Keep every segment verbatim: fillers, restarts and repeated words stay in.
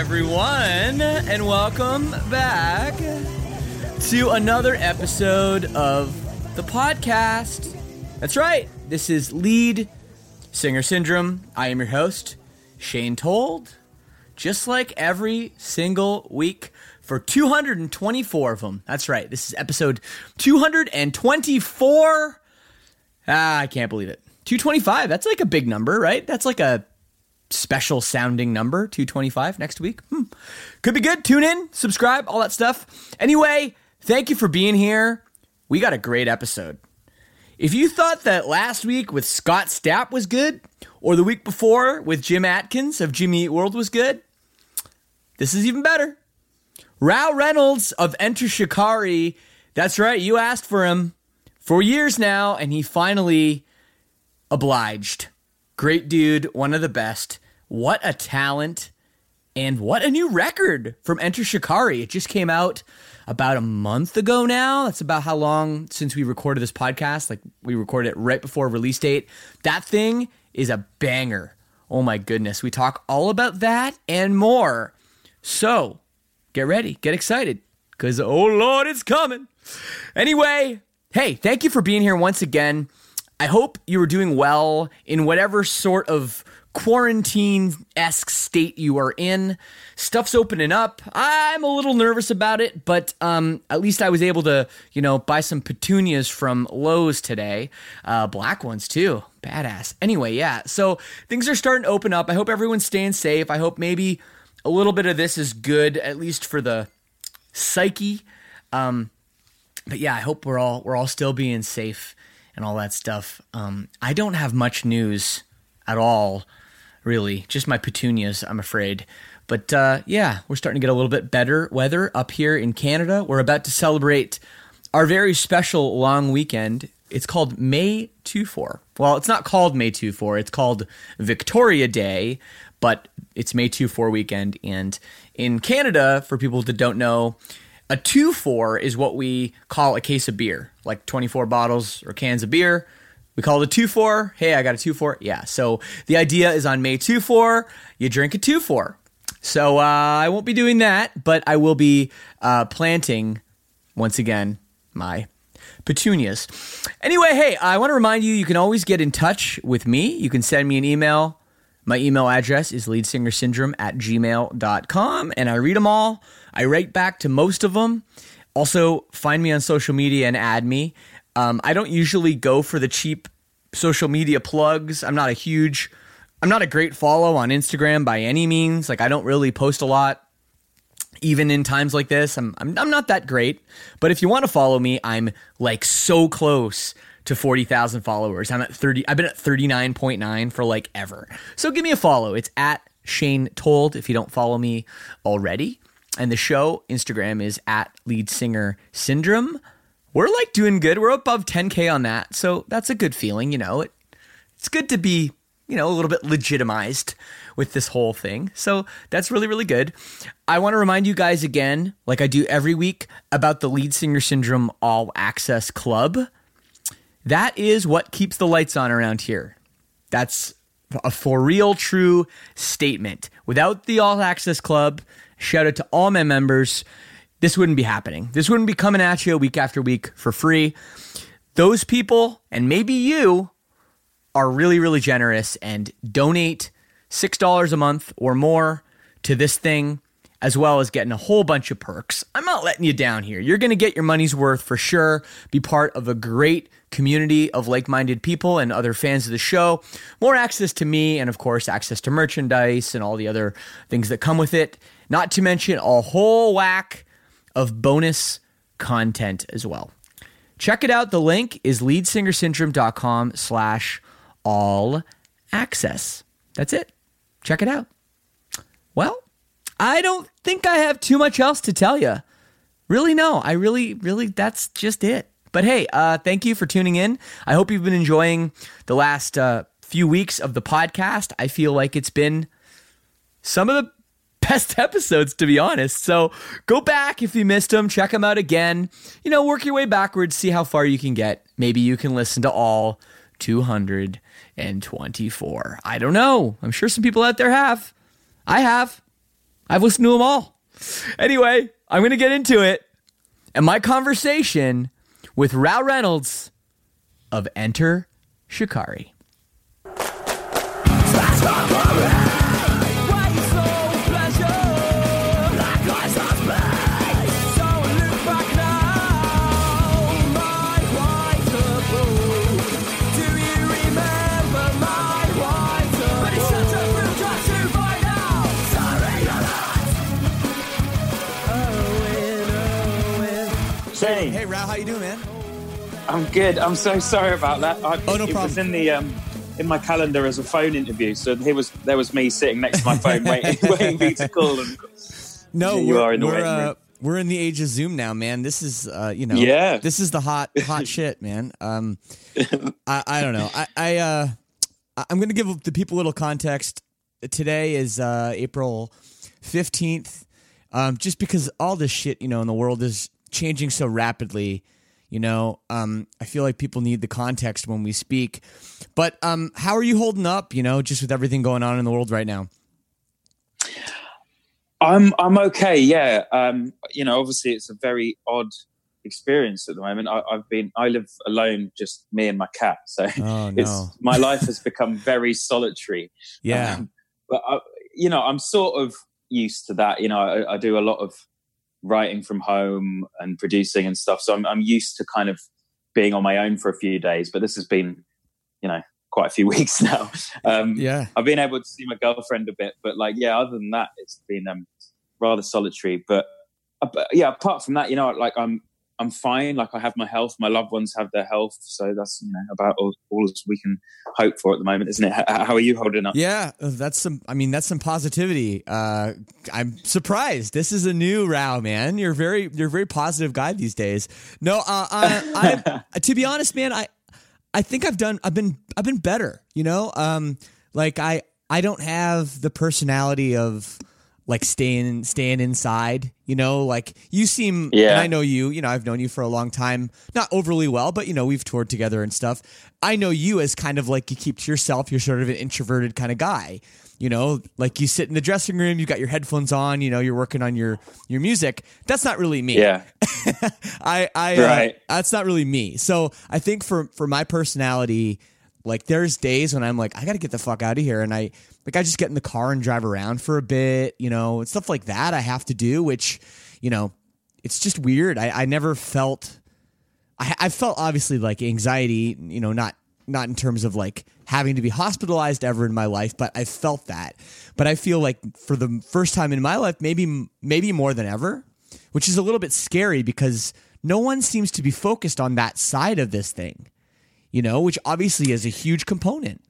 everyone, and welcome back to another episode of the podcast. That's right, this is Lead Singer Syndrome. I am your host, Shane Told, just like every single week for two hundred twenty-four of them. That's right, this is episode two hundred twenty-four. Ah, I can't believe it. two twenty-five, that's like a big number, right? That's like a special sounding number, two twenty-five next week. Hmm. Could be good. Tune in, subscribe, all that stuff. Anyway, thank you for being here. We got a great episode. If you thought that last week with Scott Stapp was good, or the week before with Jim Atkins of Jimmy Eat World was good, this is even better. Rao Reynolds of Enter Shikari, that's right, you asked for him for years now, and he finally obliged. Great dude, one of the best. What a talent, and what a new record from Enter Shikari. It just came out about a month ago now. That's about how long since we recorded this podcast. Like, we recorded it right before release date. That thing is a banger. Oh my goodness. We talk all about that and more. So, get ready, get excited, because oh Lord, it's coming. Anyway, hey, thank you for being here once again. I hope you were doing well in whatever sort of quarantine-esque state you are in. Stuff's opening up. I'm a little nervous about it, but um, at least I was able to, you know, buy some petunias from Lowe's today. Uh, black ones, too. Badass. Anyway, yeah. So things are starting to open up. I hope everyone's staying safe. I hope maybe a little bit of this is good, at least for the psyche. Um, but yeah, I hope we're all we're all still being safe and all that stuff. Um, I don't have much news at all, really. Just my petunias, I'm afraid. But uh, yeah, we're starting to get a little bit better weather up here in Canada. We're about to celebrate our very special long weekend. It's called May twenty-fourth. Well, it's not called May twenty-fourth. It's called Victoria Day, but it's May twenty-fourth weekend. And in Canada, for people that don't know, a two four is what we call a case of beer, like twenty-four bottles or cans of beer. We call it a two four. Hey, I got a two four. Yeah, so the idea is on May twenty-fourth, you drink a two four. So uh, I won't be doing that, but I will be uh, planting, once again, my petunias. Anyway, hey, I want to remind you, you can always get in touch with me. You can send me an email. My email address is leadsingersyndrome at gmail dot com, and I read them all. I write back to most of them. Also, find me on social media and add me. Um, I don't usually go for the cheap social media plugs. I'm not a huge, I'm not a great follow on Instagram by any means. Like, I don't really post a lot, even in times like this. I'm I'm, I'm not that great. But if you want to follow me, I'm like so close to forty thousand followers. I'm at thirty. I've been at thirty-nine point nine for like ever. So give me a follow. It's at Shane Told if you don't follow me already. And the show Instagram is at Lead Singer Syndrome. We're like doing good. We're above ten K on that. So that's a good feeling, you know. It, it's good to be, you know, a little bit legitimized with this whole thing. So that's really, really good. I want to remind you guys again, like I do every week, about the Lead Singer Syndrome All Access Club. That is what keeps the lights on around here. That's a for real, true statement. Without the All Access Club, shout out to all my members, this wouldn't be happening. This wouldn't be coming at you week after week for free. Those people, and maybe you, are really, really generous and donate six dollars a month or more to this thing, as well as getting a whole bunch of perks. I'm not letting you down here. You're going to get your money's worth for sure. Be part of a great community of like-minded people and other fans of the show. More access to me, and of course, access to merchandise and all the other things that come with it. Not to mention a whole whack of bonus content as well. Check it out. The link is leadsingersyndrome.com slash all access. That's it. Check it out. Well, I don't think I have too much else to tell you. Really, no. I really, really, that's just it. But hey, uh, thank you for tuning in. I hope you've been enjoying the last uh, few weeks of the podcast. I feel like it's been some of the best episodes, to be honest. So go back if you missed them, check them out again. You know, work your way backwards, see how far you can get. Maybe you can listen to all two hundred twenty-four. I don't know. I'm sure some people out there have. I have. I've listened to them all. Anyway, I'm going to get into it. And my conversation with Rou Reynolds of Enter Shikari. Shane. Hey, Rou, how you doing, man? I'm good. I'm so sorry about that. I, oh, no it problem. was in the um, in my calendar as a phone interview, so here was there was me sitting next to my phone, waiting, waiting for you to call. And no, you we're, are in the we're, waiting room. Uh, we're in the age of Zoom now, man. This is, uh, you know, yeah. this is the hot, hot shit, man. Um, I, I don't know. I, I, uh, I'm going to give the people a little context. Today is uh, April fifteenth. Um, just because all this shit, you know, in the world is changing so rapidly, you know, um, I feel like people need the context when we speak. But um, how are you holding up, you know, just with everything going on in the world right now? I'm I'm okay, yeah. Um, you know, obviously it's a very odd experience at the moment. I, I've been I live alone, just me and my cat, so oh, no. it's my life has become very solitary. Yeah, um, but I, you know, I'm sort of used to that. You know, I, I do a lot of writing from home and producing and stuff, so I'm I'm used to kind of being on my own for a few days. But this has been, you know, quite a few weeks now. Um, yeah, I've been able to see my girlfriend a bit, but like, yeah, other than that, it's been um, rather solitary. But, uh, but yeah, apart from that, you know, like I'm I'm fine. Like I have my health, my loved ones have their health, so that's, you know, about all, all as we can hope for at the moment, isn't it? How, how are you holding up? Yeah, that's some. I mean, that's some positivity. Uh, I'm surprised. This is a new Rou, man. You're very, you're a very positive guy these days. No, uh, I, I, to be honest, man, I, I think I've done. I've been, I've been better. You know, um, like I, I don't have the personality of like staying, staying inside. You know, like you seem. Yeah. And I know you. You know, I've known you for a long time. Not overly well, but you know, we've toured together and stuff. I know you as kind of like you keep to yourself. You're sort of an introverted kind of guy. You know, like you sit in the dressing room, you got your headphones on, you know, you're working on your, your music. That's not really me. Yeah. I, I, right. uh, that's not really me. So I think for, for my personality, like there's days when I'm like, I got to get the fuck out of here. And I, like, I just get in the car and drive around for a bit, you know, and stuff like that I have to do, which, you know, it's just weird. I, I never felt, I, I felt obviously like anxiety, you know, not, not in terms of like having to be hospitalized ever in my life, but I felt that. But I feel like for the first time in my life, maybe maybe more than ever, which is a little bit scary because no one seems to be focused on that side of this thing, you know, which obviously is a huge component.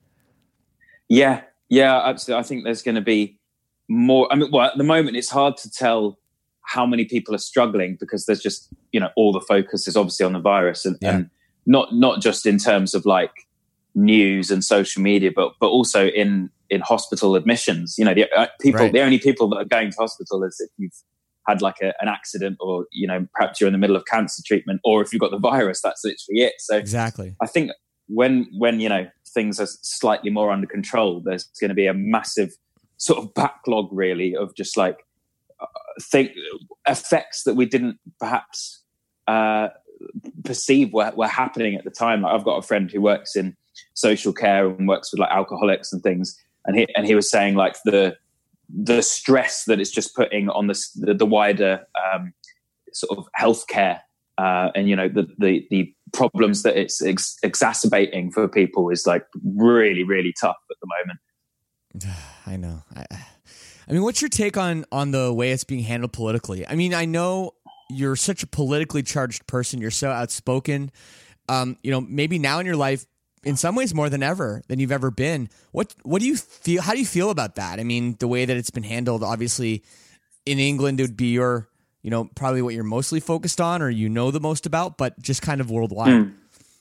Yeah, yeah, absolutely. I think there's going to be more. I mean, well, at the moment, it's hard to tell how many people are struggling because there's just, you know, all the focus is obviously on the virus and, Yeah. and not not just in terms of like news and social media, but but also in in hospital admissions. You know, the uh, people, Right. the only people that are going to hospital is if you've had like a, an accident, or you know, perhaps you're in the middle of cancer treatment, or if you've got the virus. That's literally it. So Exactly. I think when when you know things are slightly more under control, there's going to be a massive sort of backlog, really, of just like uh, think effects that we didn't perhaps uh, perceive were, were happening at the time. Like I've got a friend who works in social care and works with like alcoholics and things, and he and he was saying like the the stress that it's just putting on the the, the wider um, sort of healthcare, uh, and you know the the the problems that it's ex- exacerbating for people is like really really tough at the moment. I know. I, I mean, what's your take on on the way it's being handled politically? I mean, I know you're such a politically charged person. You're so outspoken. Um, you know, maybe now in your life, in some ways more than ever than you've ever been. What what do you feel? How do you feel about that? I mean, the way that it's been handled. Obviously, in England, it would be your, you know, probably what you're mostly focused on or you know the most about, but just kind of worldwide. Mm.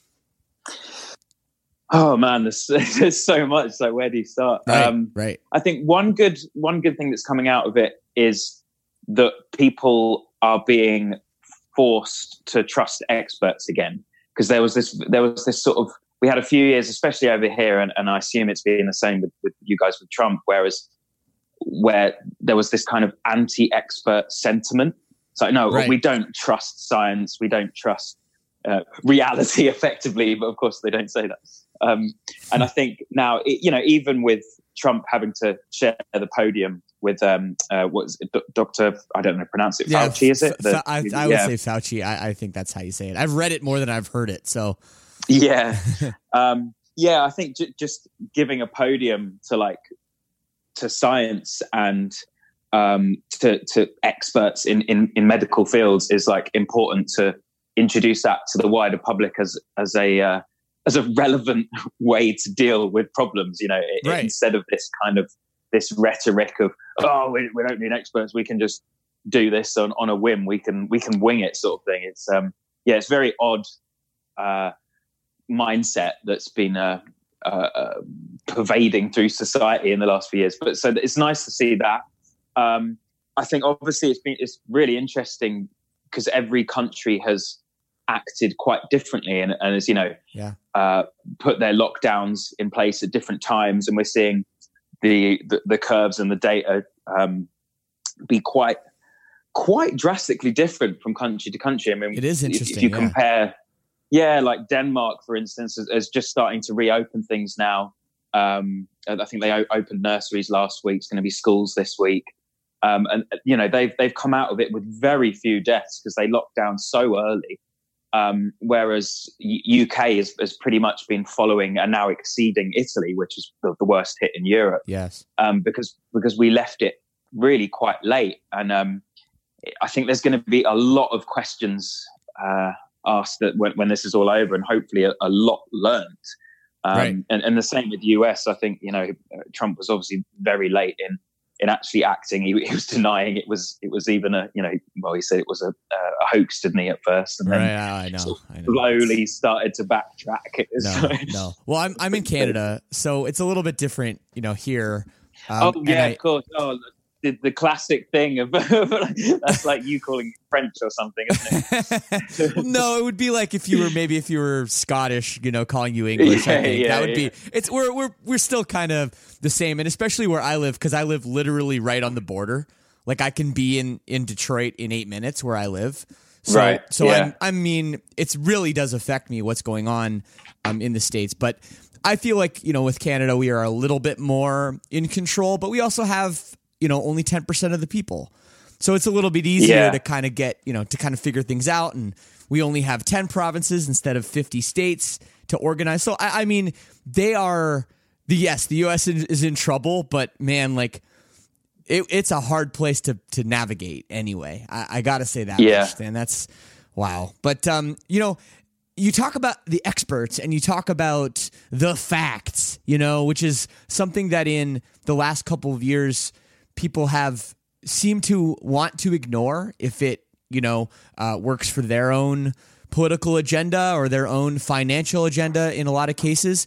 Oh man, there's, there's so much. So where do you start? Right, um, right. I think one good one good thing that's coming out of it is that people are being forced to trust experts again, because there was this there was this sort of we had a few years, especially over here, and, and I assume it's been the same with, with you guys with Trump, whereas where there was this kind of anti-expert sentiment. It's like, no, right. we don't trust science. We don't trust uh, reality effectively. But of course they don't say that. Um, and I think now, it, you know, even with Trump having to share the podium with um, uh, what's it, Doctor I don't know pronounce it yeah, Fauci is it? The, I, I would yeah. say Fauci. I, I think that's how you say it. I've read it more than I've heard it. So yeah, um, yeah. I think j- just giving a podium to like to science and um, to to experts in, in in medical fields is like important to introduce that to the wider public as as a uh, as a relevant way to deal with problems. You know, right. instead of this kind of this rhetoric of, oh, we, we don't need experts. We can just do this on, on a whim. We can we can wing it, sort of thing. It's um yeah, it's very odd uh, mindset that's been uh, uh, uh, pervading through society in the last few years. But so it's nice to see that. Um, I think obviously it's been it's really interesting because every country has acted quite differently and, and as you know, yeah, uh, put their lockdowns in place at different times, and we're seeing. The, the the curves and the data um, be quite quite drastically different from country to country. I mean, it is interesting. If you yeah. compare, yeah, like Denmark, for instance, is, is just starting to reopen things now. Um, I think they o- opened nurseries last week. It's going to be schools this week, um, and you know they've they've come out of it with very few deaths because they locked down so early. Um, whereas U K has, has pretty much been following and now exceeding Italy, which is the, the worst hit in Europe. Yes, um, because because we left it really quite late, and um, I think there's going to be a lot of questions uh, asked that when, when this is all over, and hopefully a, a lot learned. Um, right. and, and the same with the U S. I think you know Trump was obviously very late in. in actually acting. He, he was denying it was it was even a, you know, well, he said it was a, a hoax, didn't he, at first? And then right, I know, sort of I know. slowly started to backtrack. No, so, no. Well, I'm I'm in Canada, so it's a little bit different, you know, here. Um, oh, yeah, I, of course. Oh, the, the classic thing of that's like you calling it French or something, isn't it? No, it would be like if you were maybe if you were Scottish, you know, calling you English. Yeah, I think yeah, that would yeah. be. It's we're we're we're still kind of the same, and especially where I live because I live literally right on the border. Like I can be in in Detroit in eight minutes where I live. So, right. So yeah. I'm, I mean, it really does affect me what's going on um, in the States, but I feel like you know with Canada we are a little bit more in control, but we also have. You know, only ten percent of the people. So it's a little bit easier yeah. to kind of get, you know, to kind of figure things out. And we only have ten provinces instead of fifty states to organize. So, I, I mean, they are, the yes, the U S is in trouble, but man, like, it, it's a hard place to to navigate anyway. I, I got to say that yeah. much, and that's, wow. But, um, you know, you talk about the experts and you talk about the facts, you know, which is something that in the last couple of years, people have seemed to want to ignore if it, you know, uh, works for their own political agenda or their own financial agenda in a lot of cases.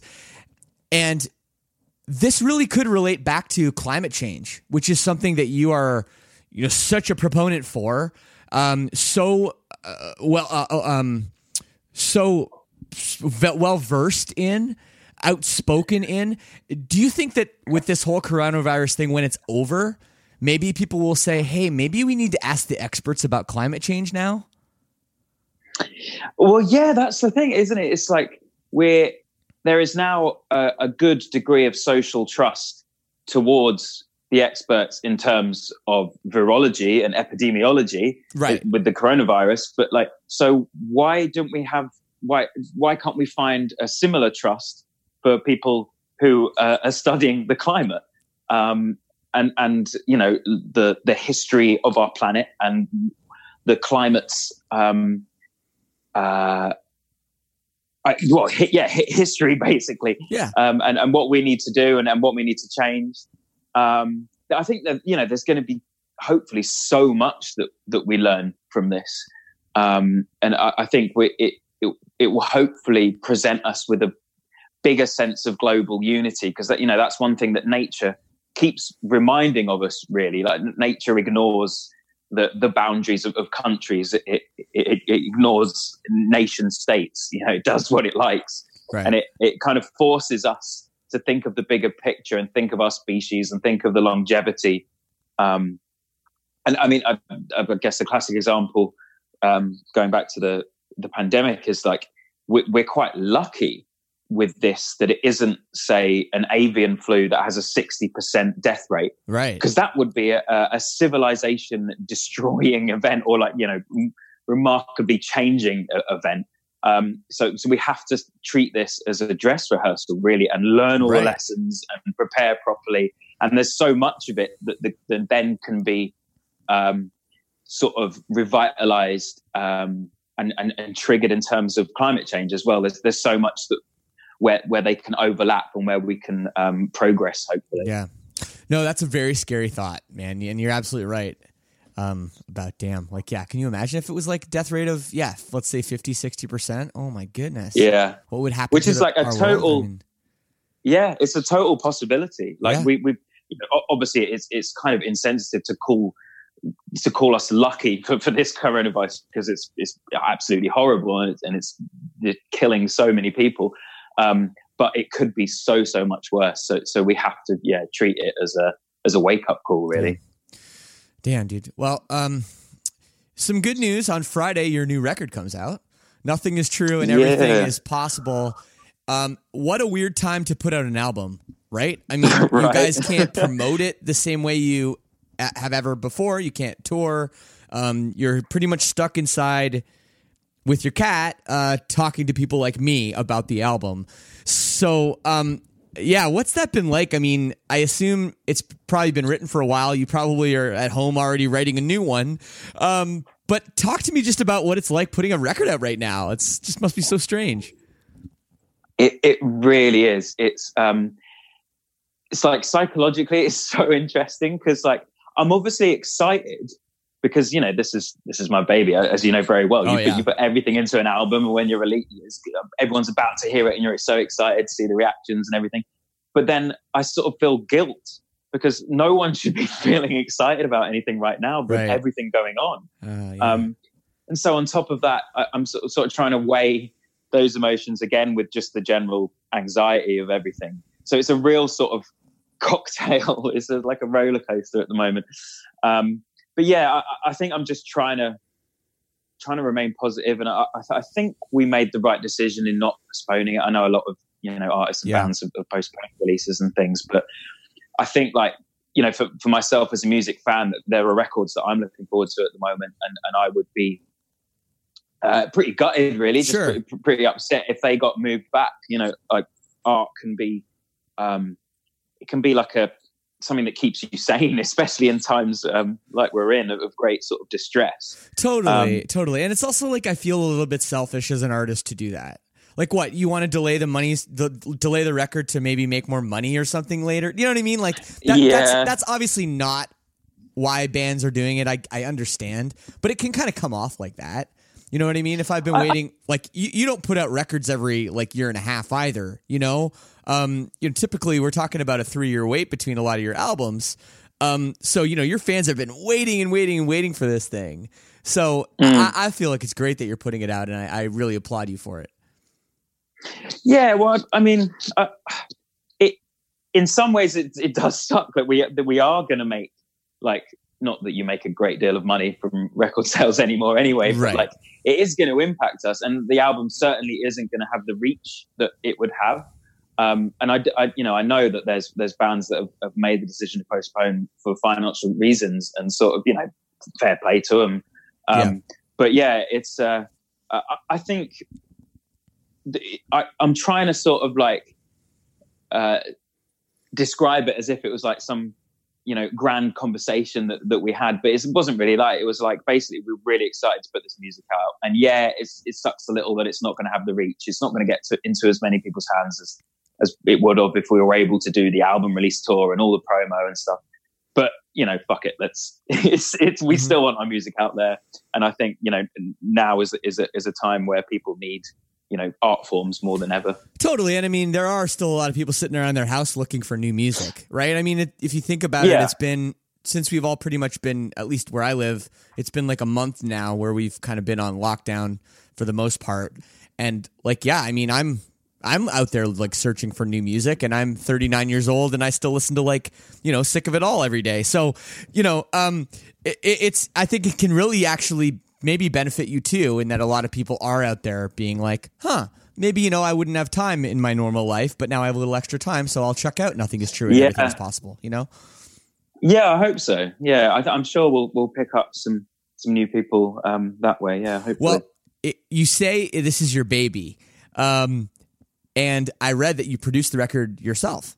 And this really could relate back to climate change, which is something that you are, you know, such a proponent for. Um, so uh, well, uh, um, so well versed in. Outspoken in. Do you think that with this whole coronavirus thing, when it's over, maybe people will say, hey, maybe we need to ask the experts about climate change now? Well, yeah, that's the thing, isn't it? It's like we're there is now a, a good degree of social trust towards the experts in terms of virology and epidemiology right. with the coronavirus. But like, so why don't we have, why, why can't we find a similar trust for people who uh, are studying the climate um, and, and, you know, the, the history of our planet and the climate's, um, uh, I, well, yeah, history basically, yeah, um, and, and what we need to do and, and what we need to change. Um, I think that, you know, there's going to be hopefully so much that, that we learn from this. Um, and I, I think we, it, it, it will hopefully present us with a bigger sense of global unity, because that, you know, that's one thing that nature keeps reminding of us, really. Like nature ignores the the boundaries of, of countries. It, it, it, it ignores nation states. You know, it does what it likes, right. and it, it kind of forces us to think of the bigger picture and think of our species and think of the longevity. Um, and I mean, I, I guess the classic example, um, going back to the, the pandemic, is like, we're, we're quite lucky with this, that it isn't, say, an avian flu that has a sixty percent death rate. Right. Because that would be a, a civilization destroying event, or like, you know, remarkably changing event. Um, so, so we have to treat this as a dress rehearsal, really, and learn all right. the lessons and prepare properly. And there's so much of it that, that, that then can be um, sort of revitalized um, and, and, and triggered in terms of climate change as well. There's, there's so much that where where they can overlap and where we can um, progress, hopefully. Yeah. No, that's a very scary thought, man. And you're absolutely right. Um, about damn, like, yeah. Can you imagine if it was like death rate of, yeah, let's say fifty, sixty percent? Oh my goodness. Yeah. What would happen? Which to is the, like a total, I mean, yeah, it's a total possibility. Like yeah. we, we, you know, obviously it's, it's kind of insensitive to call, to call us lucky for, for this coronavirus, because it's, it's absolutely horrible and it's, and it's, it's killing so many people. Um, but it could be so, so much worse. So, so we have to, yeah, treat it as a, as a wake up call, really. Yeah. Damn, dude. Well, um, some good news. On Friday, your new record comes out. Nothing is true and everything yeah. is possible. Um, what a weird time to put out an album, right? I mean, right. you guys can't promote it the same way you have ever before. You can't tour. Um, you're pretty much stuck inside with your cat, uh, talking to people like me about the album. So, um, yeah, what's that been like? I mean, I assume it's probably been written for a while. You probably are at home already writing a new one. Um, but talk to me just about what it's like putting a record out right now. It's just must be so strange. It it really is. It's um, it's like psychologically, it's so interesting because like I'm obviously excited. Because, you know, this is this is my baby, as you know very well. Oh, you, yeah. put, you put everything into an album, and when you're released, everyone's about to hear it, and you're so excited to see the reactions and everything. But then I sort of feel guilt because no one should be feeling excited about anything right now, but right. everything going on. Uh, yeah. um, and so on top of that, I, I'm sort of, sort of trying to weigh those emotions again with just the general anxiety of everything. So it's a real sort of cocktail. It's a, like a roller coaster at the moment. Um, But yeah, I, I think I'm just trying to trying to remain positive, and I, I think we made the right decision in not postponing it. I know a lot of you know artists and yeah. bands have, have postponed releases and things, but I think like you know for, for myself as a music fan, that there are records that I'm looking forward to at the moment, and, and I would be uh, pretty gutted, really, just sure. pretty, pretty upset if they got moved back. You know, like art can be, um, it can be like a something that keeps you sane, especially in times um, like we're in of, of great sort of distress. Totally, um, totally. And it's also like I feel a little bit selfish as an artist to do that. Like what? You want to delay the money, the, delay the record to maybe make more money or something later? You know what I mean? Like that, yeah. that's, that's obviously not why bands are doing it. I, I understand, but it can kind of come off like that. You know what I mean? If I've been waiting, like you, you don't put out records every like year and a half either, you know? Um, you know, typically we're talking about a three year wait between a lot of your albums. Um, so, you know, your fans have been waiting and waiting and waiting for this thing. So mm. I, I feel like it's great that you're putting it out, and I, I really applaud you for it. Yeah. Well, I mean, uh, it, in some ways it, it does suck that we, that we are going to make like, not that you make a great deal of money from record sales anymore anyway, but right. like it is going to impact us, and the album certainly isn't going to have the reach that it would have. Um, and I, I, you know, I know that there's there's bands that have, have made the decision to postpone for financial reasons, and sort of, you know, fair play to them. Um, yeah. But yeah, it's. Uh, I, I think the, I, I'm trying to sort of like uh, describe it as if it was like some, you know, grand conversation that, that we had, but it wasn't really like, it was like, basically we were really excited to put this music out. And yeah, it's, it sucks a little that it's not going to have the reach. It's not going to get to, into as many people's hands as, as it would have if we were able to do the album release tour and all the promo and stuff. But, you know, fuck it. Let's, it's, it's, we mm-hmm. still want our music out there. And I think, you know, now is, is a, is a time where people need, you know, art forms more than ever. Totally. And I mean, there are still a lot of people sitting around their house looking for new music, right? I mean, it, if you think about yeah. it, it's been, since we've all pretty much been, at least where I live, it's been like a month now where we've kind of been on lockdown for the most part. And like, yeah, I mean, I'm, I'm out there like searching for new music, and I'm thirty-nine years old, and I still listen to like, you know, Sick of It All every day. So, you know, um, it, it's, I think it can really actually maybe benefit you too, in that a lot of people are out there being like, huh, maybe, you know, I wouldn't have time in my normal life, but now I have a little extra time, so I'll check out Nothing Is True and yeah. Everything Is Possible, you know? Yeah, I hope so. Yeah, I, I'm sure we'll we'll pick up some some new people um, that way. Yeah, hopefully. Well, it, you say this is your baby. Um, And I read that you produced the record yourself.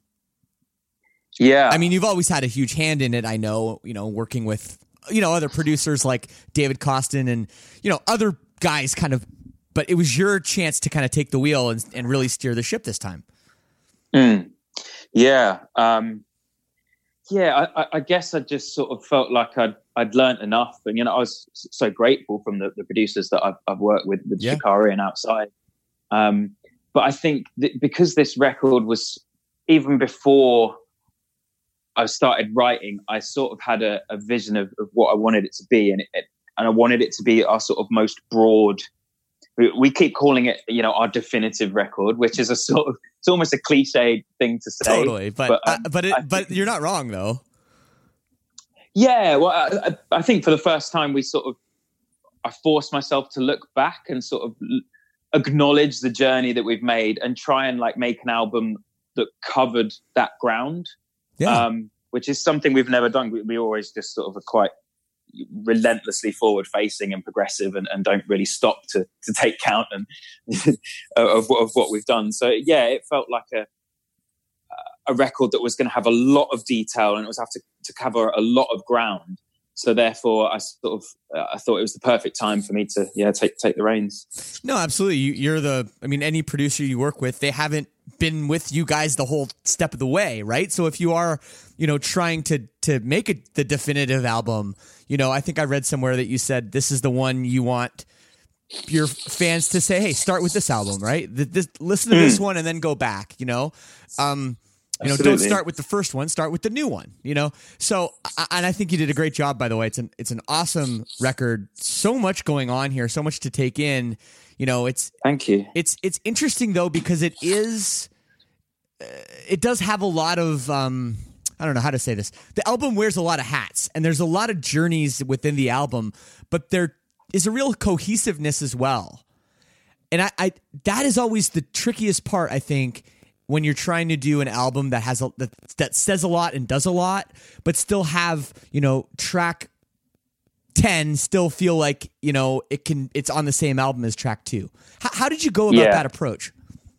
Yeah. I mean, you've always had a huge hand in it. I know, you know, working with, you know, other producers like David Costin and, you know, other guys kind of, but it was your chance to kind of take the wheel and, and really steer the ship this time. Mm. Yeah. Um, yeah, I, I guess I just sort of felt like I'd, I'd learned enough. And, you know, I was so grateful from the, the producers that I've, I've worked with, with Yeah. Shikari and outside. Um, But I think that because this record was, even before I started writing, I sort of had a, a vision of, of what I wanted it to be. And it, and I wanted it to be our sort of most broad, we, we keep calling it, you know, our definitive record, which is a sort of, it's almost a cliche thing to say. Totally. But, but, um, uh, but, it, think, but you're not wrong though. Yeah. Well, I, I think for the first time we sort of, I forced myself to look back and sort of acknowledge the journey that we've made and try and like make an album that covered that ground. Yeah. Um, which is something we've never done. We, we always just sort of are quite relentlessly forward facing and progressive and, and don't really stop to, to take count and of, of what we've done. So yeah, it felt like a, a record that was going to have a lot of detail and it was have to, to cover a lot of ground. So therefore, I sort of uh, I thought it was the perfect time for me to yeah take take the reins. No, absolutely. You, you're the. I mean, any producer you work with, they haven't been with you guys the whole step of the way, right? So if you are, you know, trying to to make it the definitive album, you know, I think I read somewhere that you said this is the one you want your fans to say, hey, start with this album, right? This, listen to mm. this one and then go back. You know. Um, You know, Absolutely. Don't start with the first one. Start with the new one. You know, so and I think you did a great job. By the way, it's an it's an awesome record. So much going on here. So much to take in. You know, it's thank you. It's it's interesting though because it is. Uh, it does have a lot of. Um, I don't know how to say this. The album wears a lot of hats, and there's a lot of journeys within the album, but there is a real cohesiveness as well. And I, I that is always the trickiest part, I think. When you're trying to do an album that has a, that, that says a lot and does a lot, but still have, you know, track ten still feel like, you know, it can, it's on the same album as track two. H- how did you go about yeah. that approach?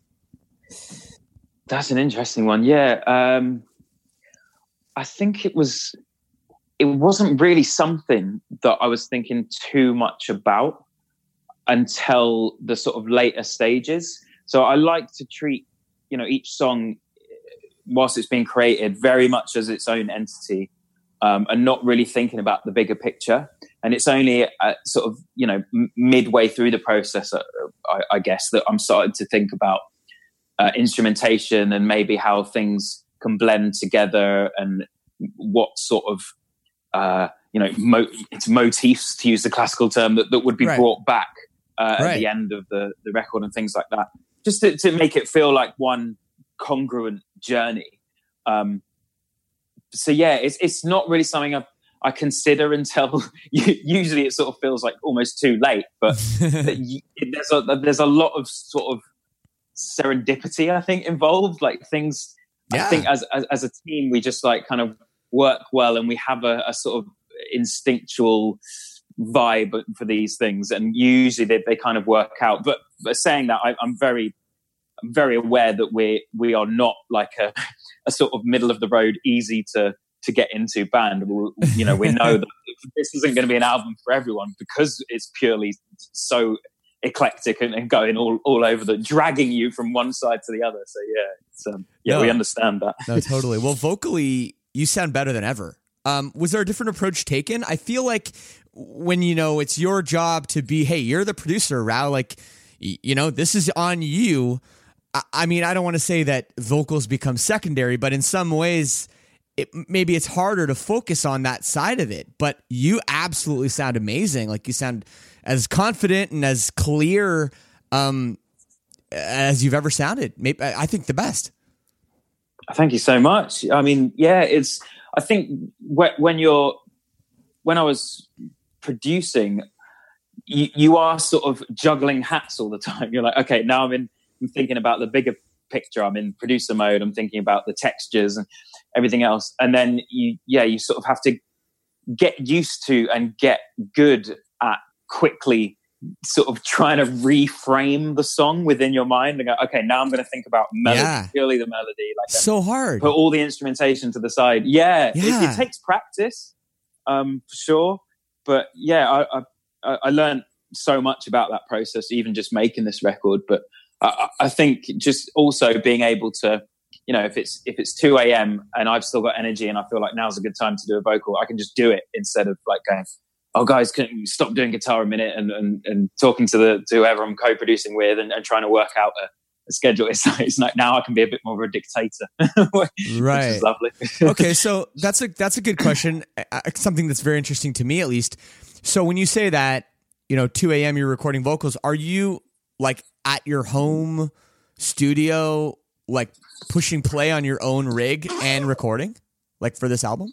That's an interesting one. Yeah. Um, I think it was, it wasn't really something that I was thinking too much about until the sort of later stages. So I like to treat, you know, each song, whilst it's being created, very much as its own entity, um, and not really thinking about the bigger picture. And it's only uh, sort of, you know, m- midway through the process, uh, I, I guess, that I'm starting to think about uh, instrumentation and maybe how things can blend together and what sort of, uh, you know, mo- it's motifs, to use the classical term, that, that would be right. brought back uh, right. at the end of the, the record and things like that. Just to, to make it feel like one congruent journey. Um, so yeah, it's it's not really something I, I consider until usually it sort of feels like almost too late. But there's a there's a lot of sort of serendipity, I think, involved. Like things, yeah. I think as, as as a team, we just like kind of work well, and we have a, a sort of instinctual vibe for these things, and usually they, they kind of work out. But, but saying that, I, I'm very, I'm very aware that we we are not like a, a sort of middle of the road, easy to to get into band. We, you know, we know that this isn't going to be an album for everyone because it's purely so eclectic and, and going all, all over the, dragging you from one side to the other. So yeah, it's, um, yeah, no, we understand that. No, totally. Well, vocally, you sound better than ever. Um, was there a different approach taken? I feel like when, you know, it's your job to be, hey, you're the producer, Rao, like, you know, this is on you. I, I mean, I don't want to say that vocals become secondary, but in some ways, it, maybe it's harder to focus on that side of it. But you absolutely sound amazing. Like, you sound as confident and as clear. Um, as you've ever sounded. Maybe I think the best. Thank you so much. I mean, yeah, it's. I think when you're when I was producing, you, you are sort of juggling hats all the time. You're like, okay, now I'm in. I'm thinking about the bigger picture. I'm in producer mode. I'm thinking about the textures and everything else, and then you, yeah, you sort of have to get used to and get good at quickly sort of trying to reframe the song within your mind and go, okay, now I'm going to think about melody, yeah. purely the melody. Like so hard. Put all the instrumentation to the side. Yeah, yeah. It, it takes practice, um, for sure. But yeah, I, I, I learned so much about that process, even just making this record. But I, I think just also being able to, you know, if it's if it's two a.m. and I've still got energy and I feel like now's a good time to do a vocal, I can just do it instead of like going, oh, guys, can you stop doing guitar a minute and, and, and talking to the to whoever I'm co-producing with and, and trying to work out a, a schedule. It's like, it's like now I can be a bit more of a dictator, which right. is lovely. Okay, so that's a that's a good question. Uh, something that's very interesting to me, at least. So when you say that, you know, two a.m. you're recording vocals, are you like at your home studio, like pushing play on your own rig and recording, like for this album?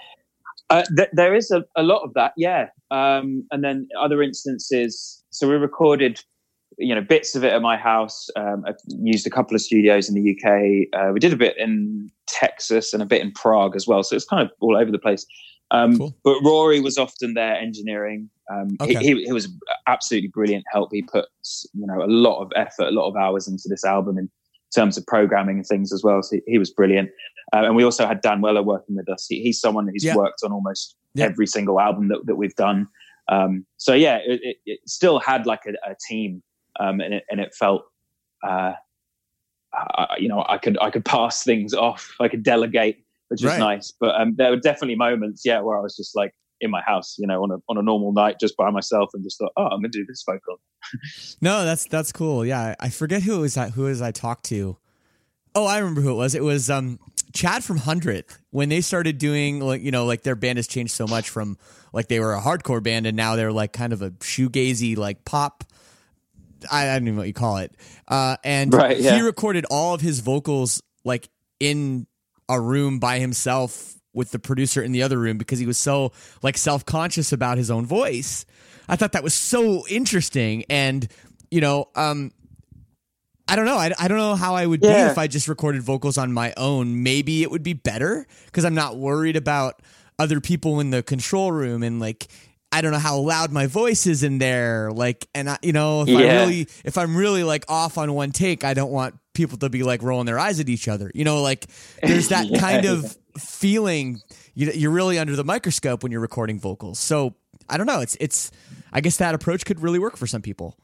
Uh, th- there is a, a lot of that, yeah. Um, and then other instances, so we recorded, you know, bits of it at my house. Um, I used a couple of studios in the U K. Uh, we did a bit in Texas and a bit in Prague as well. So it's kind of all over the place. Um, cool. But Rory was often there engineering. Um, okay. he, he, he was absolutely brilliant help. He put, you know, a lot of effort, a lot of hours into this album in terms of programming and things as well. So he, he was brilliant. Uh, and we also had Dan Weller working with us. He, he's someone who's yeah. worked on almost yeah. every single album that, that we've done. Um, so yeah, it, it, it still had like a, a team, um, and it and it felt, uh, uh, you know, I could I could pass things off, I could delegate, which was right. nice. But um, there were definitely moments, yeah, where I was just like in my house, you know, on a on a normal night, just by myself, and just thought, oh, I'm gonna do this vocal. No, that's that's cool. Yeah, I forget who it was that who was I talked to. Oh, I remember who it was. It was um, Chad from Hundredth. When they started doing, like, you know, like their band has changed so much from like they were a hardcore band and now they're like kind of a shoegazy like pop. I, I don't even know what you call it. Uh, and right, yeah. he recorded all of his vocals like in a room by himself with the producer in the other room because he was so like self-conscious about his own voice. I thought that was so interesting. And, you know, um, I don't know. I, I don't know how I would yeah. be if I just recorded vocals on my own. Maybe it would be better because I'm not worried about other people in the control room and like, I don't know how loud my voice is in there. Like, and I, you know, if yeah. I really, if I'm really like off on one take, I don't want people to be like rolling their eyes at each other. You know, like there's that yeah, kind of yeah. feeling. You, you're really under the microscope when you're recording vocals. So I don't know. It's, it's, I guess that approach could really work for some people.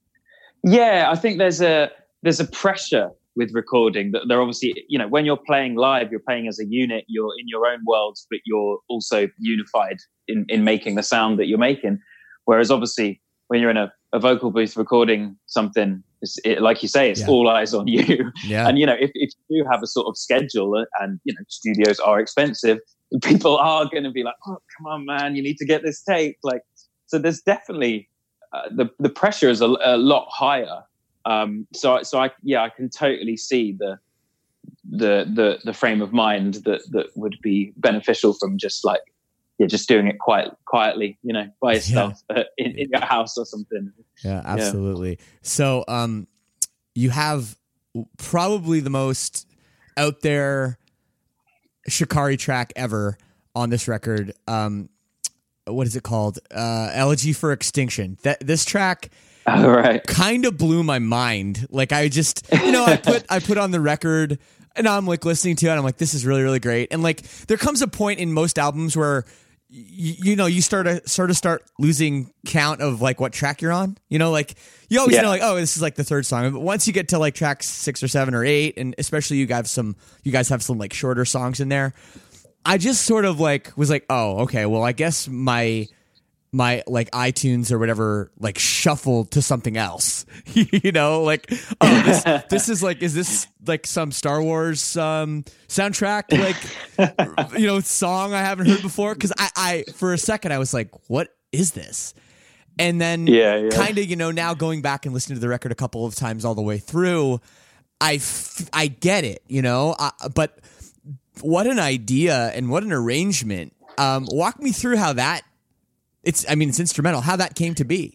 Yeah. I think there's a, there's a pressure with recording that they're obviously, you know, when you're playing live, you're playing as a unit, you're in your own worlds, but you're also unified in, in making the sound that you're making. Whereas obviously when you're in a, a vocal booth recording something, it's, it, like you say, it's yeah. all eyes on you. Yeah. And, you know, if, if you do have a sort of schedule and, you know, studios are expensive, people are going to be like, oh, come on, man, you need to get this tape. Like, so there's definitely uh, the, the pressure is a, a lot higher. Um, so, so I, yeah, I can totally see the, the, the, the frame of mind that, that would be beneficial from just like, yeah, just doing it quiet, quietly, you know, by yourself yeah. uh, in, in your house or something. Yeah, absolutely. Yeah. So, um, you have probably the most out there Shikari track ever on this record. Um, what is it called? Uh, Elegy for Extinction. That this track. All right. Kind of blew my mind. Like I just, you know, I put I put on the record and I'm like listening to it. And I'm like, this is really, really great. And like, there comes a point in most albums where, y- you know, you start to sort of start losing count of like what track you're on. You know, like you always yeah. know like, oh, this is like the third song. But once you get to like track six or seven or eight, and especially you guys some, you guys have some like shorter songs in there. I just sort of like was like, oh, okay, well, I guess my. my like iTunes or whatever like shuffled to something else. You know, like oh this this is like is this like some Star Wars um soundtrack like you know song I haven't heard before, because I, I for a second I was like, what is this? And then yeah, yeah. kind of, you know, now going back and listening to the record a couple of times all the way through, I, f- I get it, you know, uh, but what an idea and what an arrangement. Um, walk me through how that, it's, I mean, it's instrumental, how that came to be.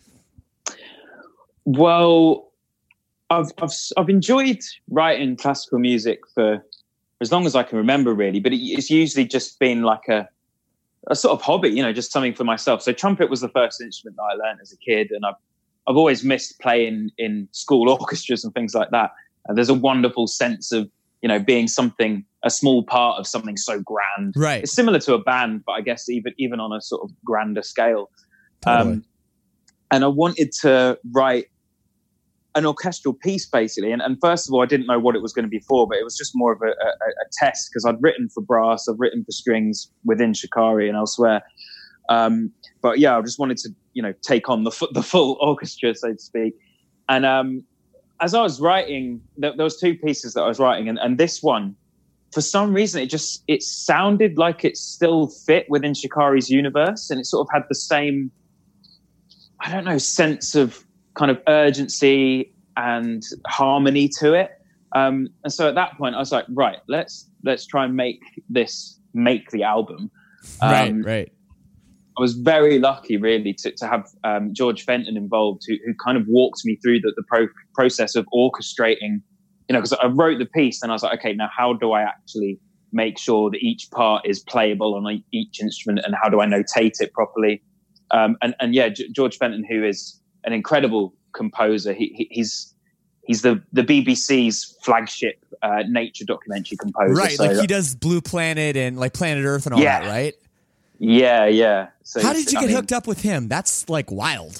Well, I've, I've, I've enjoyed writing classical music for as long as I can remember, really, but it, it's usually just been like a, a sort of hobby, you know, just something for myself. So trumpet was the first instrument that I learned as a kid, and I've I've always missed playing in school orchestras and things like that. And there's a wonderful sense of, you know, being something, a small part of something so grand. Right. It's similar to a band, but I guess even even on a sort of grander scale. Totally. Um, and I wanted to write an orchestral piece, basically. And, and first of all, I didn't know what it was going to be for, but it was just more of a, a, a test, because I'd written for brass, I've written for strings within Shikari and elsewhere. Um, but yeah, I just wanted to, you know, take on the f- the full orchestra, so to speak. And um, as I was writing, there, there was two pieces that I was writing, and, and this one, for some reason, it just it sounded like it still fit within Shikari's universe, and it sort of had the same, I don't know, sense of kind of urgency and harmony to it. Um, and so at that point, I was like, right, let's let's try and make this make the album. Um, right, right. I was very lucky, really, to, to have um, George Fenton involved, who, who kind of walked me through the, the pro- process of orchestrating, you know, because I wrote the piece and I was like, okay, now how do I actually make sure that each part is playable on each instrument, and how do I notate it properly? Um, and, and yeah, G- George Fenton, who is an incredible composer. He, he, he's he's the, the B B C's flagship uh, nature documentary composer. Right, so, like he does Blue Planet and like Planet Earth and all yeah. that, right? Yeah, yeah. So how did you I get mean, hooked up with him? That's like wild.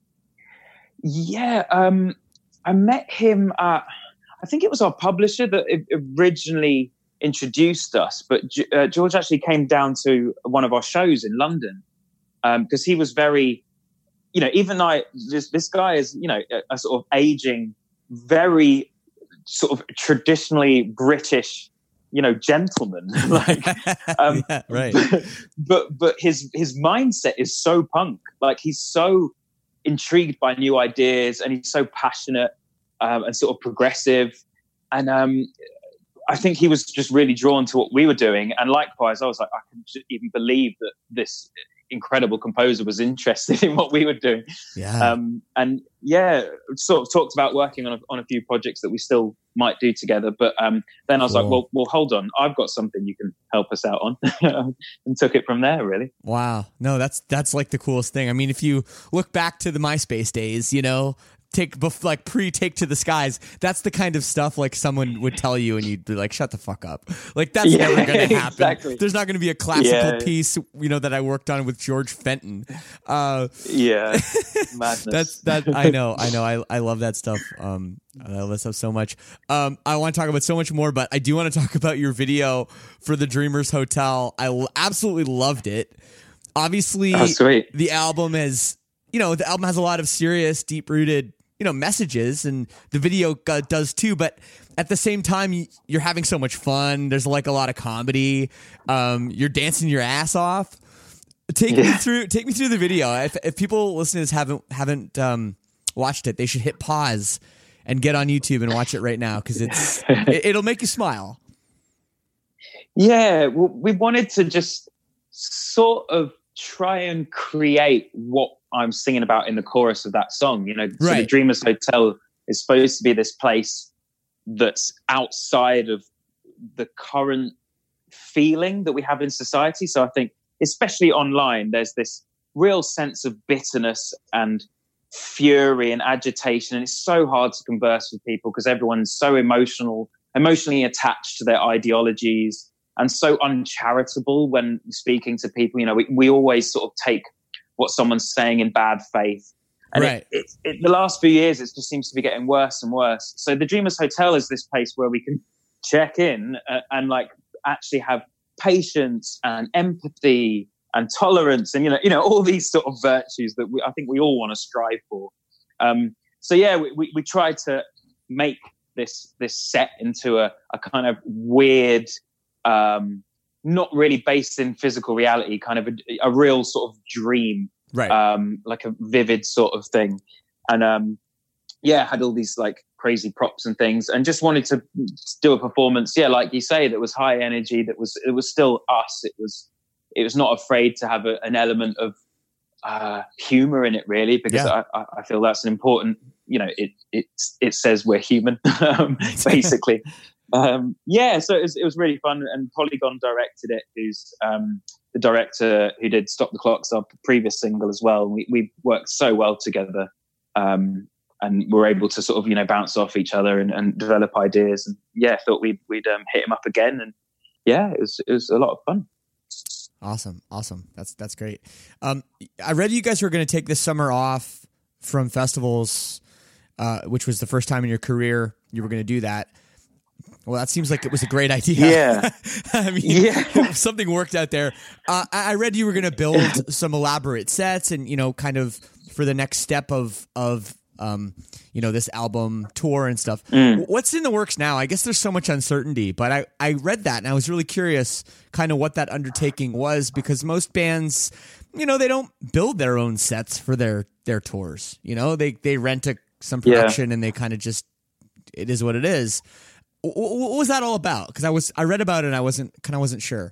Yeah, um, I met him at, I think it was our publisher that originally introduced us, but uh, George actually came down to one of our shows in London, because um, he was very, you know, even I, this, this guy is, you know, a, a sort of aging, very sort of traditionally British, you know, gentleman. like, um, yeah, right. But, but but his his mindset is so punk. Like, he's so intrigued by new ideas, and he's so passionate um, and sort of progressive. And um, I think he was just really drawn to what we were doing. And likewise, I was like, I couldn't even believe that this incredible composer was interested in what we were doing. Yeah. Um, and yeah, sort of talked about working on a, on a few projects that we still might do together. But um, then I was cool. like, well, well, hold on. I've got something you can help us out on. And took it from there, really. Wow. No, that's, that's like the coolest thing. I mean, if you look back to the MySpace days, you know, take bef- like pre take to the skies, that's the kind of stuff like someone would tell you and you'd be like, shut the fuck up. Like, that's yeah, never going to happen. Exactly. There's not going to be a classical yeah. piece, you know, that I worked on with George Fenton. Uh, yeah. Madness. That's that. I know. I know. I, I love that stuff. Um, I love that stuff so much. Um, I want to talk about so much more, but I do want to talk about your video for the Dreamers Hotel. I l- absolutely loved it. Obviously, oh, sweet. the album is, you know, the album has a lot of serious, deep rooted, you know, messages, and the video uh, does too. But at the same time, you're having so much fun. There's like a lot of comedy. Um, you're dancing your ass off. Take yeah. me through. Take me through the video. If, if people listening to this haven't haven't um, watched it, they should hit pause and get on YouTube and watch it right now, because it's it, it'll make you smile. Yeah, well, we wanted to just sort of try and create what I'm singing about in the chorus of that song. You know, right. So the Dreamers Hotel is supposed to be this place that's outside of the current feeling that we have in society. So I think, especially online, there's this real sense of bitterness and fury and agitation, and it's so hard to converse with people because everyone's so emotional, emotionally attached to their ideologies, and so uncharitable when speaking to people. You know, we, we always sort of take what someone's saying in bad faith. And right. it, it, it, the last few years, it just seems to be getting worse and worse. So the Dreamers Hotel is this place where we can check in uh, and like actually have patience and empathy and tolerance, and you know, you know, all these sort of virtues that we, I think we all want to strive for. Um, so yeah, we, we we try to make this this set into a, a kind of weird, um, not really based in physical reality, kind of a, a real sort of dream right? Um, like a vivid sort of thing, and um, yeah, had all these like crazy props and things, and just wanted to do a performance. Yeah, like you say, that was high energy. That was it was still us. It was it was not afraid to have a, an element of uh, humor in it, really, because Yeah. I, I feel that's an important. You know, it it it says we're human, basically. um, yeah, so it was, it was really fun, and Polygon directed it. Who's um, the director who did Stop the Clocks, our previous single as well. We we worked so well together. Um, and we're able to sort of, you know, bounce off each other and, and develop ideas. And yeah, thought we'd, we'd um, hit him up again. And yeah, it was, it was a lot of fun. Awesome. Awesome. That's, that's great. Um, I read you guys were going to take this summer off from festivals, uh, which was the first time in your career you were going to do that. Well, that seems like it was a great idea. Yeah. I mean, yeah. something worked out there. Uh, I read you were going to build some elaborate sets and, you know, kind of for the next step of, of, Um, you know, this album tour and stuff. Mm. What's in the works now? I guess there's so much uncertainty, but I, I read that and I was really curious kind of what that undertaking was, because most bands, you know, they don't build their own sets for their, their tours. You know, they, they rent a, some production yeah. and they kind of just, it is what it is. What was that all about? Because I was, I read about it and I wasn't, kind of wasn't sure.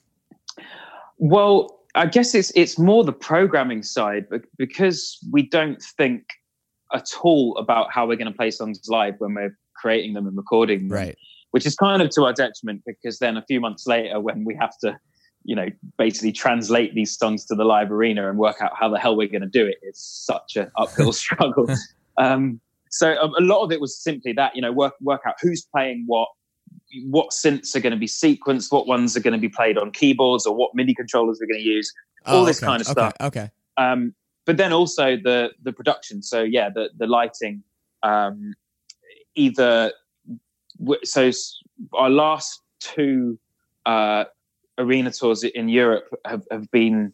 Well, I guess it's, it's more the programming side, but because we don't think at all about how we're going to play songs live when we're creating them and recording them, right? Which is kind of to our detriment, because then a few months later, when we have to, you know, basically translate these songs to the live arena and work out how the hell we're going to do it, it's such an uphill struggle. Um, so a, a lot of it was simply that, you know, work work out who's playing what, what synths are going to be sequenced, what ones are going to be played on keyboards, or what MIDI controllers we're going to use, all oh, this okay, kind of okay, stuff. Okay. Um, But then also the the production. So yeah, the the lighting. Um, either so our last two uh, arena tours in Europe have have been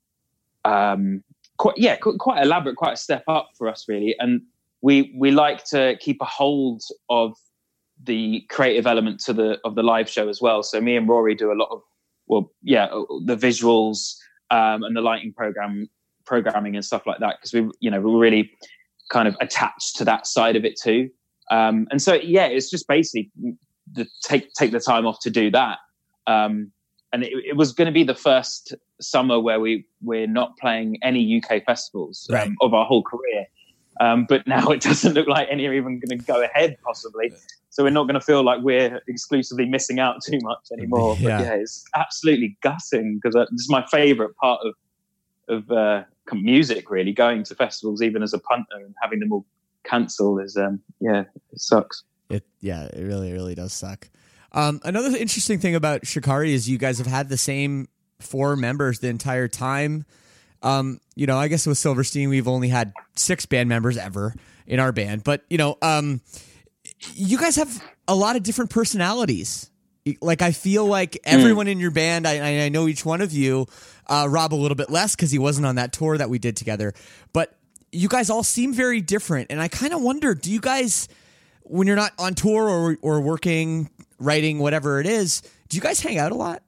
um, quite yeah quite elaborate, quite a step up for us really. And we we like to keep a hold of the creative element to the of the live show as well. So me and Rory do a lot of well yeah the visuals um, and the lighting program. programming and stuff like that, because we you know we're really kind of attached to that side of it too, um and so yeah it's just basically the take take the time off to do that, um and it, it was going to be the first summer where we we're not playing any U K festivals um, right. of our whole career, um but now it doesn't look like any are even going to go ahead possibly, so we're not going to feel like we're exclusively missing out too much anymore. yeah, but yeah it's absolutely gutting, because this is my favorite part of of uh music, really. Going to festivals even as a punter and having them all cancel is um yeah it sucks. It yeah it really really does suck. Um another interesting thing about Shikari is you guys have had the same four members the entire time. Um you know, I guess with Silverstein we've only had six band members ever in our band, but you know um you guys have a lot of different personalities. Like, I feel like everyone mm. in your band, I, I know each one of you, uh, Rob a little bit less because he wasn't on that tour that we did together, but you guys all seem very different. And I kind of wonder, do you guys, when you're not on tour or or working, writing, whatever it is, do you guys hang out a lot?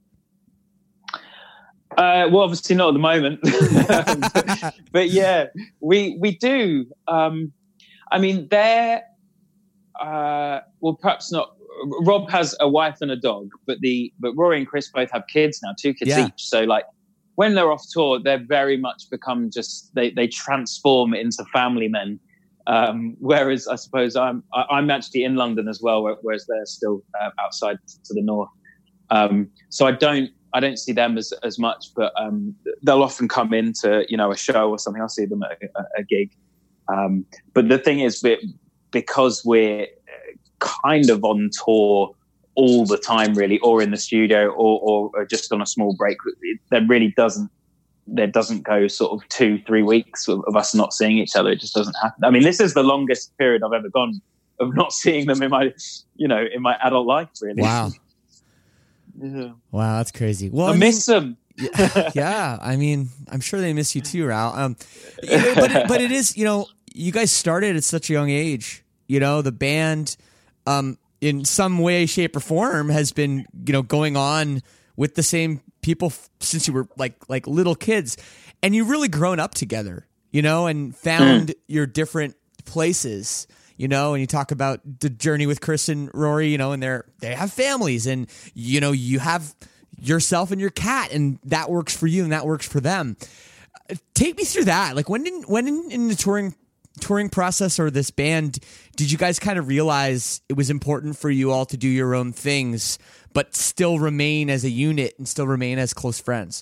Uh, well, obviously not at the moment. but, but yeah, we we do. Um, I mean, they're, uh, well, perhaps not. Rob has a wife and a dog, but the but Rory and Chris both have kids now, two kids yeah. each. So like when they're off tour, they're very much become just they they transform into family men. Um, whereas I suppose I'm I'm actually in London as well, whereas they're still uh, outside to the north. Um, so I don't I don't see them as as much, but um, they'll often come into you know a show or something. I'll see them at a, a gig. Um, but the thing is, because we're kind of on tour all the time really, or in the studio or, or, or just on a small break, there really doesn't there doesn't go sort of two three weeks of, of us not seeing each other. It just doesn't happen. I mean, this is the longest period I've ever gone of not seeing them in my you know in my adult life really. Wow. Yeah. Wow, that's crazy. Well, I, I mean, miss them. yeah, yeah, I mean, I'm sure they miss you too, Raul. Um, but it, but it is, you know, you guys started at such a young age. You know, the band, um, in some way, shape, or form, has been, you know, going on with the same people f- since you were like like little kids, and you've really grown up together, you know, and found mm. your different places, you know, and you talk about the journey with Chris and Rory, you know, and they're they have families, and you know, you have yourself and your cat, and that works for you and that works for them. Take me through that. Like when did, when in, in the touring touring process or this band did you guys kind of realize it was important for you all to do your own things but still remain as a unit and still remain as close friends?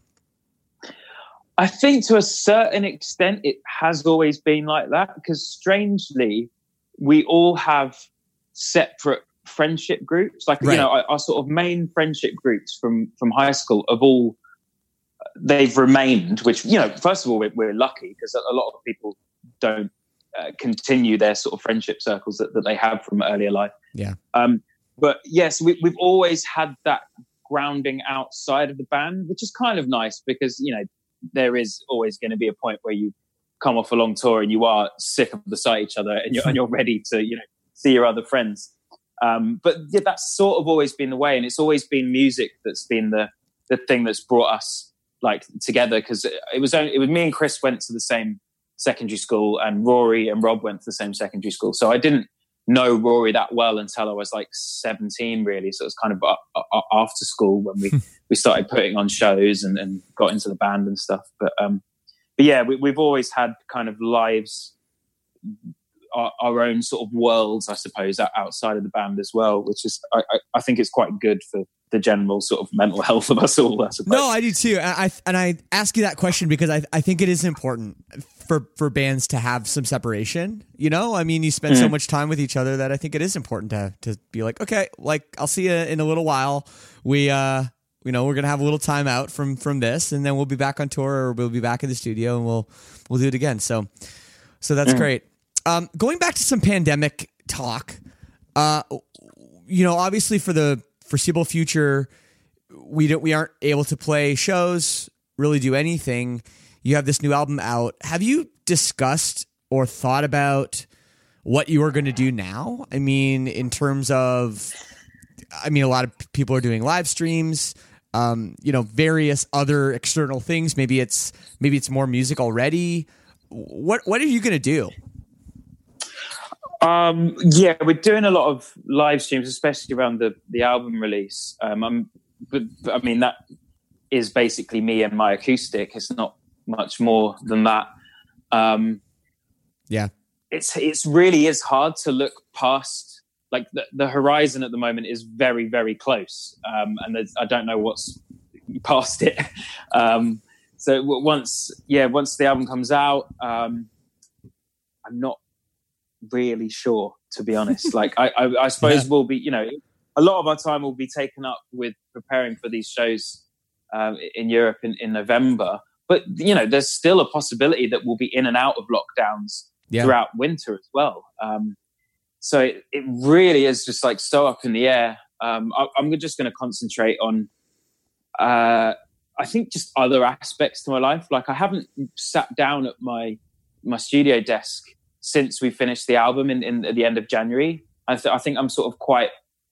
I think to a certain extent it has always been like that, because strangely we all have separate friendship groups. Like, right. you know, our, our sort of main friendship groups from, from high school have all, they've remained, which, you know, first of all, we're, we're lucky because a lot of people don't uh, continue their sort of friendship circles that, that they have from earlier life. Yeah. Um, but yes, we, we've always had that grounding outside of the band, which is kind of nice because, you know, there is always going to be a point where you come off a long tour and you are sick of the sight of each other and you're, and you're ready to, you know, see your other friends. Um, but yeah, that's sort of always been the way. And it's always been music that's been the, the thing that's brought us like together. Cause it was only, it was me and Chris went to the same secondary school and Rory and Rob went to the same secondary school. So I didn't know Rory that well until I was like seventeen really. So it was kind of uh, uh, after school when we, we started putting on shows and, and got into the band and stuff. But, um, but yeah, we, we've always had kind of lives, our, our own sort of worlds, I suppose, outside of the band as well, which is, I, I think it's quite good for the general sort of mental health of us all, I suppose. No, I do too. I, and I ask you that question because I, I think it is important for, for bands to have some separation. You know, I mean, you spend mm. so much time with each other that I think it is important to, to be like, okay, like I'll see you in a little while. We, uh, you know, we're going to have a little time out from, from this and then we'll be back on tour or we'll be back in the studio and we'll, we'll do it again. So, so that's mm. great. Um, going back to some pandemic talk, uh, you know, obviously for the foreseeable future, we don't, we aren't able to play shows, really do anything. You have this new album out. Have you discussed or thought about what you are going to do now? I mean, in terms of, I mean, a lot of people are doing live streams, um, you know, various other external things. Maybe it's, maybe it's more music already. What, what are you going to do? Um, yeah, we're doing a lot of live streams, especially around the, the album release. Um, I'm, but, I mean, that is basically me and my acoustic. It's not much more than that. Um, yeah, it's it's really is hard to look past. Like the, the horizon at the moment is very, very close, um, and there's, I don't know what's past it. Um, so once, yeah, once the album comes out, um, I'm not really sure, to be honest. Like I, I, I suppose yeah. we'll be, you know, a lot of our time will be taken up with preparing for these shows um, in Europe in, in November. But you know, there's still a possibility that we'll be in and out of lockdowns yeah. throughout winter as well. Um, so it, it really is just like so up in the air. Um, I, I'm just going to concentrate on, uh, I think, just other aspects to my life. Like I haven't sat down at my my studio desk since we finished the album in, in at the end of January. I, th- I think I'm sort of quite,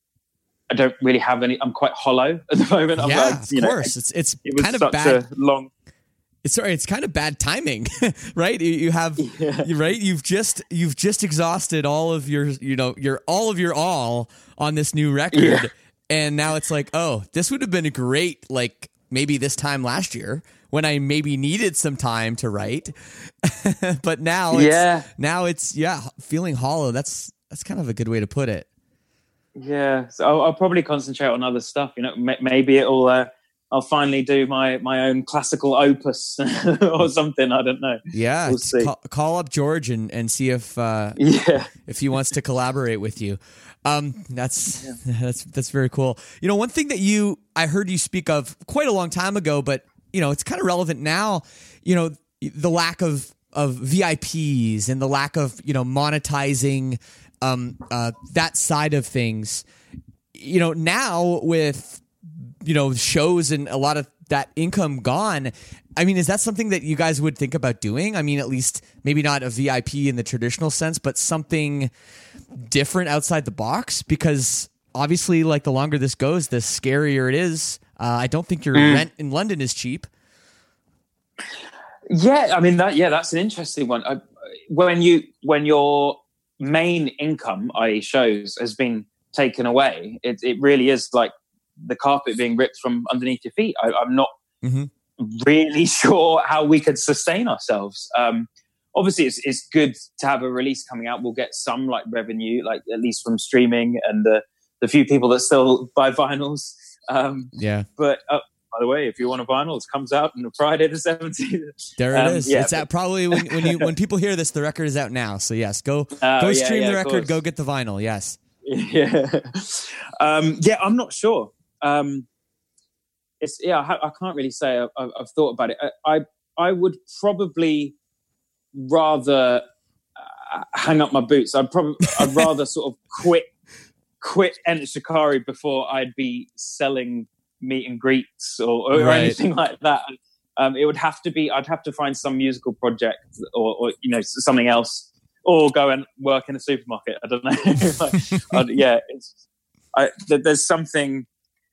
I don't really have any, I'm quite hollow at the moment. I'm yeah, like, of you course. Know, it's it's it was kind of such bad. a long... It's sorry, it's kind of bad timing, right? You, you have, yeah. right? You've just, you've just exhausted all of your, you know, your, all of your all on this new record. Yeah. And now it's like, oh, this would have been a great, like maybe this time last year when I maybe needed some time to write. But now it's, yeah. now it's, yeah, feeling hollow. That's, that's kind of a good way to put it. Yeah. So I'll, I'll probably concentrate on other stuff. You know, m- maybe it'll, uh, I'll finally do my, my own classical opus or something. I don't know. Yeah. We'll see. Call, call up George and, and see if, uh, yeah. if he wants to collaborate with you. Um, that's, yeah. that's, that's very cool. You know, one thing that you, I heard you speak of quite a long time ago, but you know, it's kind of relevant now, you know, the lack of, of V I Ps and the lack of, you know, monetizing, um, uh, that side of things, you know, now with, you know, shows and a lot of that income gone. I mean, is that something that you guys would think about doing? I mean, at least maybe not a V I P in the traditional sense, but something different outside the box, because obviously like the longer this goes, the scarier it is. Uh, I don't think your mm. rent in London is cheap. Yeah, I mean that. Yeah, that's an interesting one. I, when you when your main income, that is, shows, has been taken away, it it really is like the carpet being ripped from underneath your feet. I, I'm not mm-hmm. really sure how we could sustain ourselves. Um, obviously, it's it's good to have a release coming out. We'll get some like revenue, like at least from streaming and the the few people that still buy vinyls. Um, yeah, but. Uh, By the way, if you want a vinyl, it comes out on Friday the seventeenth. There it um, is. Yeah, it's out probably when, when you when people hear this, the record is out now. So yes, go uh, go stream yeah, yeah, the record, go get the vinyl. Yes. Yeah, um, yeah. I'm not sure. Um, it's yeah. I, I can't really say. I, I've, I've thought about it. I I, I would probably rather uh, hang up my boots. I'd probably I'd rather sort of quit quit Enter Shikari before I'd be selling meet and greets or, or right. anything like that. Um, it would have to be, I'd have to find some musical project or, or you know, something else, or go and work in a supermarket. I don't know. like, yeah, it's, I, th- there's something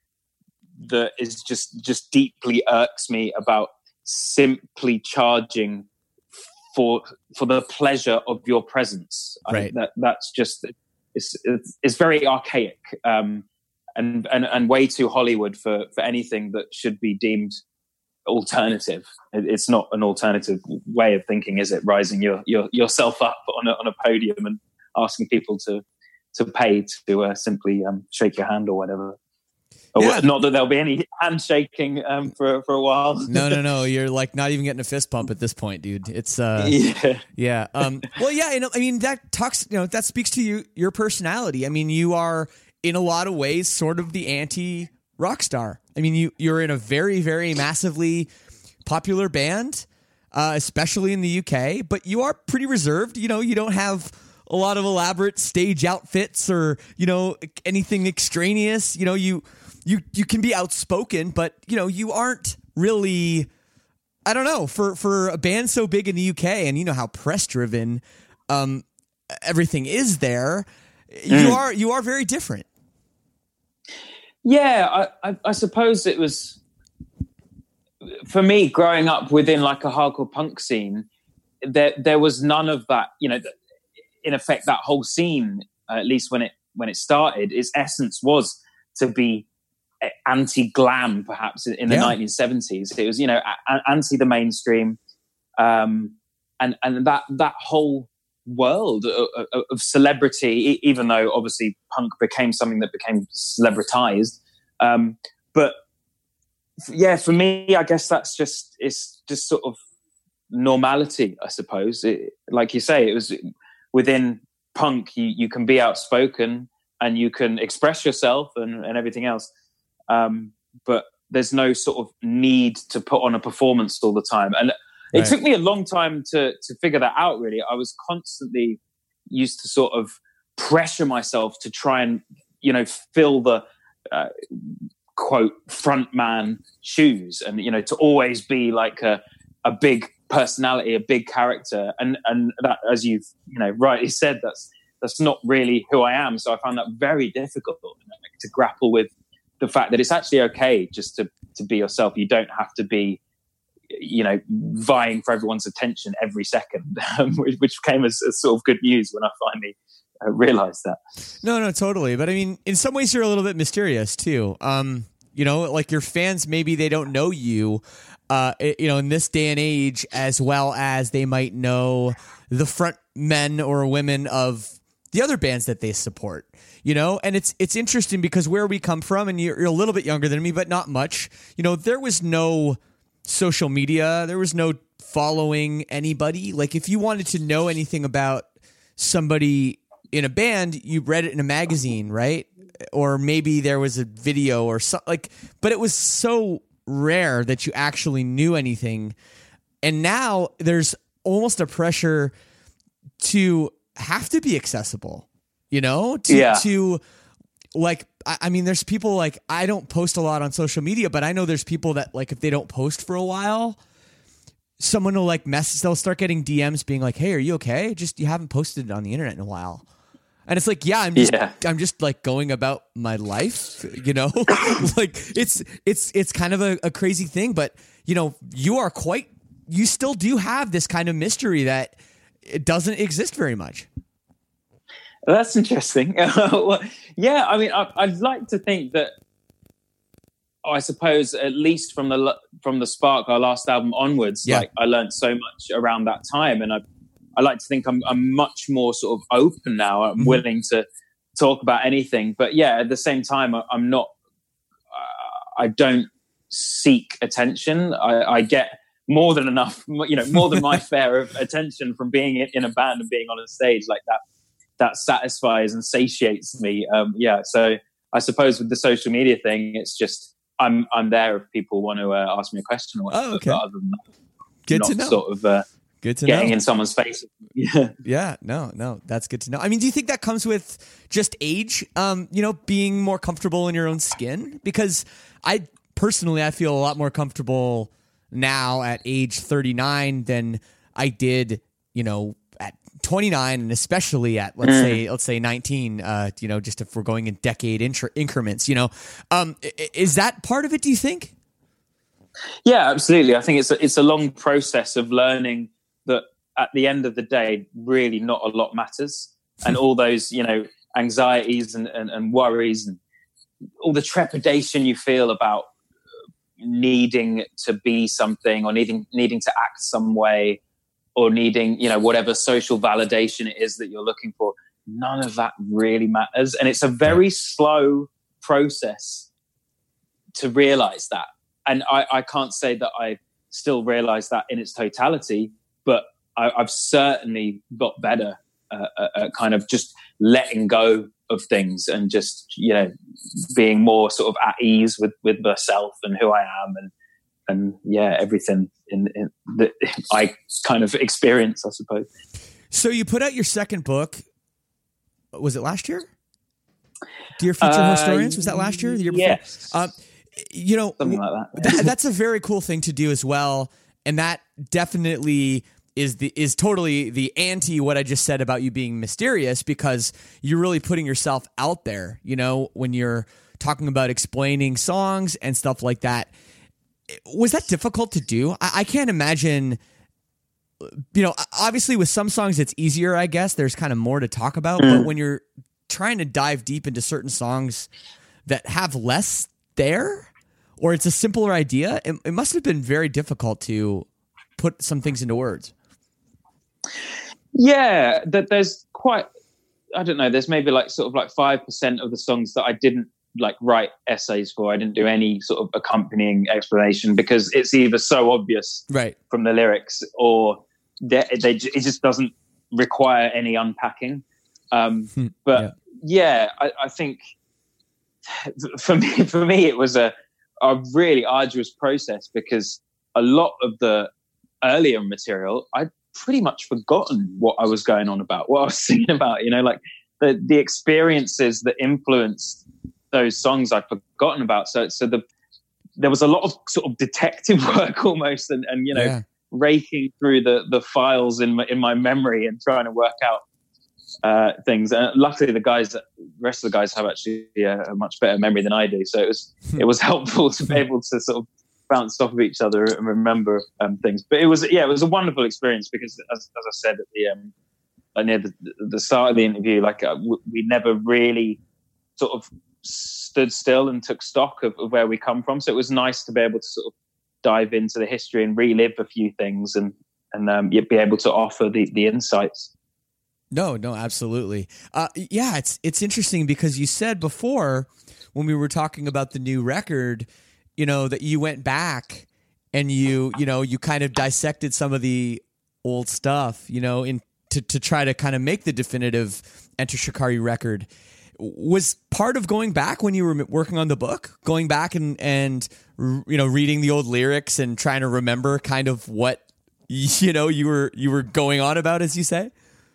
that is just, just deeply irks me about simply charging for, for the pleasure of your presence. Right. I, that that's just, it's, it's, it's very archaic. Um, And, and and way too Hollywood for, for anything that should be deemed alternative. It's not an alternative way of thinking, is it? Rising your, your yourself up on a, on a podium and asking people to to pay to uh, simply um, shake your hand or whatever. Or yeah. Not that there'll be any handshaking um, for for a while. No, no, no. You're like not even getting a fist pump at this point, dude. It's uh, yeah, yeah. Um, well, yeah. You know, I mean, that talks. You know, that speaks to you, your personality. I mean, you are, in a lot of ways, sort of the anti-rock star. I mean, you, you're in a very, very massively popular band, uh, especially in the U K, but you are pretty reserved. You know, you don't have a lot of elaborate stage outfits or, you know, anything extraneous. You know, you you you can be outspoken, but, you know, you aren't really, I don't know, for, for a band so big in the U K, and you know how press-driven um, everything is there, mm. you are you are very different. Yeah, I, I, I suppose it was, for me, growing up within like a hardcore punk scene, there there was none of that. You know, in effect, that whole scene, uh, at least when it when it started, its essence was to be anti-glam, perhaps in the yeah. nineteen seventies. It was, you know, a- anti the mainstream, um, and and that that whole world of, of celebrity, even though obviously punk became something that became celebritized, um, but yeah, for me, I guess that's just it's just sort of normality, I suppose. It, like you say, it was within punk, you, you can be outspoken and you can express yourself and, and everything else, um, but there's no sort of need to put on a performance all the time. And it right. took me a long time to to figure that out, really. I was constantly used to sort of pressure myself to try and, you know, fill the, uh, quote, front man shoes and, you know, to always be like a, a big personality, a big character. And, and that, as you've, you know, rightly said, that's, that's not really who I am. So I found that very difficult to grapple with the fact that it's actually okay just to, to be yourself. You don't have to be, you know, vying for everyone's attention every second, um, which, which came as, as sort of good news when I finally uh, realized that. No, no, totally. But I mean, in some ways you're a little bit mysterious too. Um, you know, like your fans, maybe they don't know you, uh, you know, in this day and age, as well as they might know the front men or women of the other bands that they support, you know? And it's, it's interesting because where we come from, and you're, you're a little bit younger than me, but not much, you know, there was no social media. There was no following anybody. Like if you wanted to know anything about somebody in a band, you read it in a magazine, right? Or maybe there was a video or something like, but it was so rare that you actually knew anything. And now there's almost a pressure to have to be accessible, you know, to, yeah. to like, I mean, there's people like, I don't post a lot on social media, but I know there's people that like, if they don't post for a while, someone will like message, they'll start getting D Ms being like, hey, are you okay? Just, you haven't posted on the internet in a while. And it's like, yeah, I'm just, Yeah. I'm just like going about my life, you know, like it's, it's, it's kind of a, a crazy thing, but you know, you are quite, you still do have this kind of mystery that it doesn't exist very much. That's interesting. Well, yeah, I mean, I, I'd like to think that, I suppose, at least from the from the Spark, our last album onwards, yeah. like I learned so much around that time, and I I like to think I'm I'm much more sort of open now. I'm mm-hmm. willing to talk about anything, but yeah, at the same time, I, I'm not. Uh, I don't seek attention. I, I get more than enough, you know, more than my fair of attention from being in, in a band and being on a stage like that. That satisfies and satiates me. Um, yeah, so I suppose with the social media thing, it's just. I'm I'm there if people want to uh, ask me a question or whatever. Oh, okay. But other than that, good not to know. Sort of uh, good to getting know. in someone's face. Yeah. Yeah. No. No. That's good to know. I mean, do you think that comes with just age? Um, you know, being more comfortable in your own skin? Because I personally, I feel a lot more comfortable now at age thirty-nine than I did, you know, at twenty-nine, and especially at let's mm. say let's say nineteen. Uh, you know, just if we're going in decade incre- increments, you know, um, is that part of it? Do you think? Yeah, absolutely. I think it's a, it's a long process of learning that at the end of the day, really not a lot matters, and all those you know anxieties and, and, and worries and all the trepidation you feel about needing to be something or needing needing to act some way. Or needing, you know, whatever social validation it is that you're looking for, none of that really matters. And it's a very slow process to realize that. And I, I can't say that I still realize that in its totality, but I, I've certainly got better uh, at kind of just letting go of things and just, you know, being more sort of at ease with, with myself and who I am and, and yeah, everything in, in that I kind of experience, I suppose. So you put out your second book. Was it last year? Dear Future uh, Historians? Was that last year? The year before? Yes. Uh, you know, something like that. that. That's a very cool thing to do as well, and that definitely is the is totally the anti what I just said about you being mysterious, because you're really putting yourself out there. You know, when you're talking about explaining songs and stuff like that. Was that difficult to do? I, I can't imagine, you know, obviously with some songs it's easier, I guess. There's kind of more to talk about. Mm. But when you're trying to dive deep into certain songs that have less there, or it's a simpler idea, it, it must have been very difficult to put some things into words. Yeah, that there's quite, I don't know, there's maybe like sort of like five percent of the songs that I didn't like write essays for. I didn't do any sort of accompanying explanation because it's either so obvious right. from the lyrics or they, they, it just doesn't require any unpacking. Um, but yeah, yeah I, I think for me, for me, it was a, a really arduous process because a lot of the earlier material, I'd pretty much forgotten what I was going on about, what I was singing about, you know, like the, the experiences that influenced those songs I'd forgotten about. So, so the, there was a lot of sort of detective work almost, and, and you know, yeah. raking through the, the files in my, in my memory and trying to work out uh, things. And luckily the guys, the rest of the guys have actually a, a much better memory than I do. So it was, it was helpful to be able to sort of bounce off of each other and remember um, things. But it was, yeah, it was a wonderful experience because as, as I said at the, um, near the, the start of the interview, like uh, w- we never really sort of stood still and took stock of, of where we come from. So it was nice to be able to sort of dive into the history and relive a few things and, and um, be able to offer the, the insights. No, no, absolutely. Uh, yeah, it's, it's interesting because you said before when we were talking about the new record, you know, that you went back and you, you know, you kind of dissected some of the old stuff, you know, in to, to try to kind of make the definitive Enter Shikari record. Was part of going back when you were working on the book, going back and, and, you know, reading the old lyrics and trying to remember kind of what, you know, you were, you were going on about, as you say?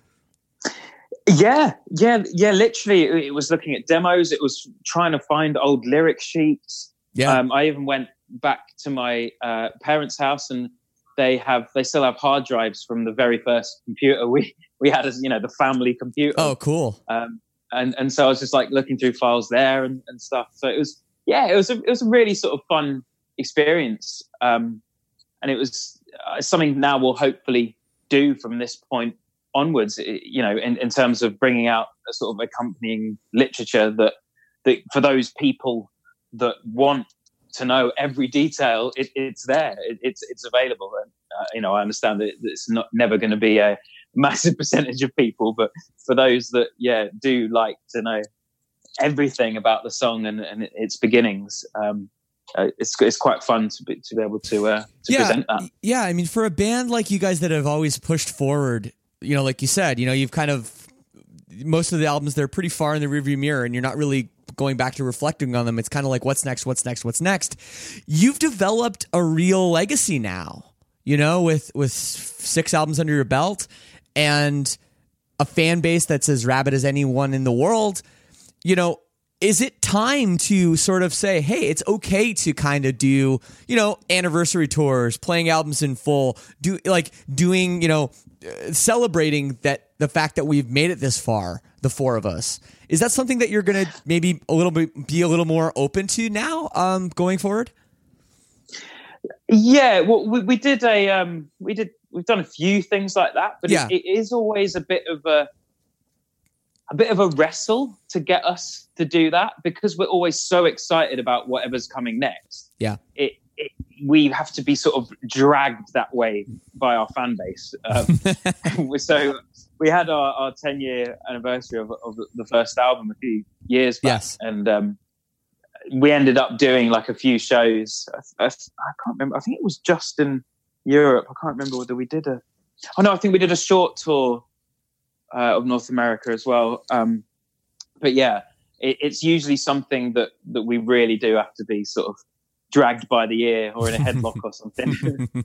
Yeah, yeah, yeah. Literally, it was looking at demos. It was trying to find old lyric sheets. Yeah. Um, I even went back to my uh, parents' house, and they have they still have hard drives from the very first computer we we had, as you know, the family computer. Oh, cool. Um, and and so I was just like looking through files there and, and stuff. So it was yeah, it was a, it was a really sort of fun experience, um, and it was uh, something now we'll hopefully do from this point onwards. You know, in, in terms of bringing out a sort of accompanying literature that that for those people that want to know every detail, it, it's there, it, it's it's available. And uh, you know, I understand that it's not never going to be a massive percentage of people, but for those that yeah do like to know everything about the song and, and its beginnings, um, uh, it's it's quite fun to be to be able to uh, to yeah, present that. Yeah, I mean, for a band like you guys that have always pushed forward, you know, like you said, you know, you've kind of most of the albums they're pretty far in the rearview mirror, and you're not really going back to reflecting on them. It's kind of like what's next, what's next, what's next. You've developed a real legacy now, you know, with with six albums under your belt and a fan base that's as rabid as anyone in the world. You know, is it time to sort of say, hey, it's okay to kind of do, you know, anniversary tours, playing albums in full, do like doing, you know, uh, celebrating that the fact that we've made it this far, the four of us. Is that something that you're going to maybe a little bit be a little more open to now, um, going forward? Yeah, well, we, we did a, um, we did, we've done a few things like that, but yeah. it, it is always a bit of a, a bit of a wrestle to get us to do that because we're always so excited about whatever's coming next. Yeah. It, it we have to be sort of dragged that way by our fan base. Um, so we had our, our ten year anniversary of, of the first album a few years back. Yes. And, um, we ended up doing like a few shows. I, I, I can't remember. I think it was just in Europe. I can't remember whether we did a, oh no, I think we did a short tour Uh, of North America as well. Um, but yeah, it, it's usually something that, that we really do have to be sort of dragged by the ear or in a headlock or something.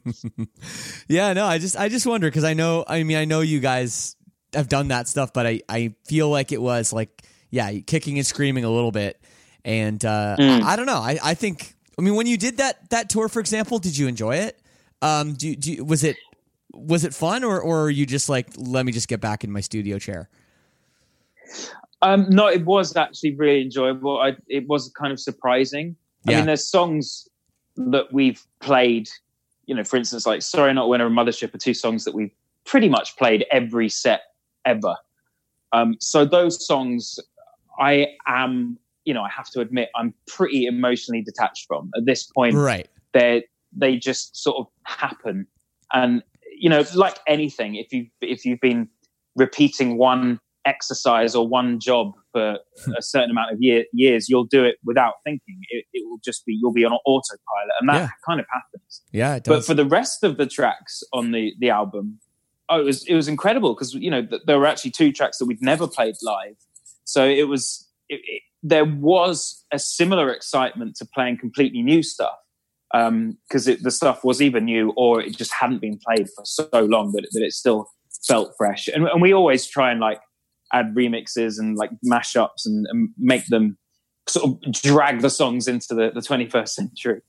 Yeah, no, I just, I just wonder because I know, I mean, I know you guys have done that stuff, but I, I feel like it was like, yeah, kicking and screaming a little bit. And uh, mm. I, I don't know. I, I think, I mean, when you did that, that tour, for example, did you enjoy it? Um, do, do was it, Was it fun, or, or are you just like, let me just get back in my studio chair? Um, no, it was actually really enjoyable. I, it was kind of surprising. Yeah. I mean, there's songs that we've played, you know, for instance, like Sorry Not Winner and Mothership are two songs that we've pretty much played every set ever. Um, so those songs, I am, you know, I have to admit, I'm pretty emotionally detached from. At this point, right? They they just sort of happen. And you know, like anything, if you if you've been repeating one exercise or one job for a certain amount of year, years, you'll do it without thinking. It, it will just be you'll be on autopilot, and that yeah. kind of happens. Yeah, it does. But for the rest of the tracks on the the album, oh, it was it was incredible because you know th- there were actually two tracks that we'd never played live, so it was it, it, there was a similar excitement to playing completely new stuff. Because um, the stuff was either new or it just hadn't been played for so long that, that it still felt fresh. And, and we always try and like add remixes and like mashups and, and make them sort of drag the songs into the, the twenty-first century.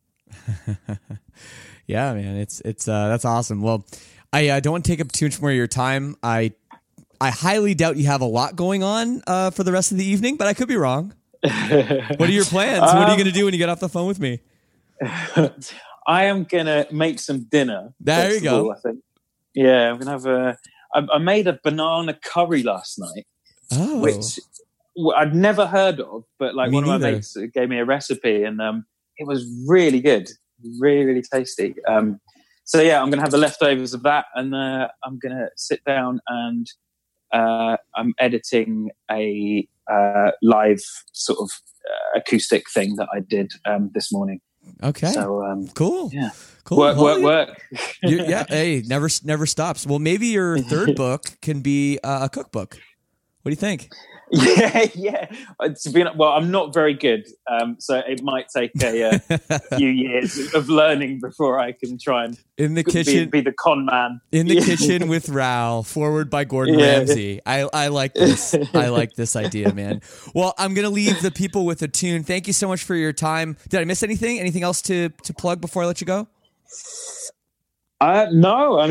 Yeah, man, it's it's uh, that's awesome. Well, I uh, don't want to take up too much more of your time. I I highly doubt you have a lot going on uh, for the rest of the evening, but I could be wrong. What are your plans? Um, what are you going to do when you get off the phone with me? I am gonna make some dinner. There you go. All, I think. Yeah, I'm gonna have a. I, I made a banana curry last night, oh. which I'd never heard of, but like me one neither. of my mates gave me a recipe, and um, it was really good, really really tasty. Um, so yeah, I'm gonna have the leftovers of that, and uh, I'm gonna sit down and uh, I'm editing a uh, live sort of uh, acoustic thing that I did um, this morning. Okay. So um, cool. Yeah. Cool. Work, work, work. you, yeah. Hey, never, never stops. Well, maybe your third book can be uh, a cookbook. What do you think? Yeah, yeah. To be, well, I'm not very good, um, so it might take a, uh, few years of learning before I can try and in the be, kitchen be the con man. In the kitchen with Raoul, forward by Gordon yeah. Ramsay. I, I like this. I like this idea, man. Well, I'm gonna leave the people with a tune. Thank you so much for your time. Did I miss anything? Anything else to to plug before I let you go? Uh, no, I mean,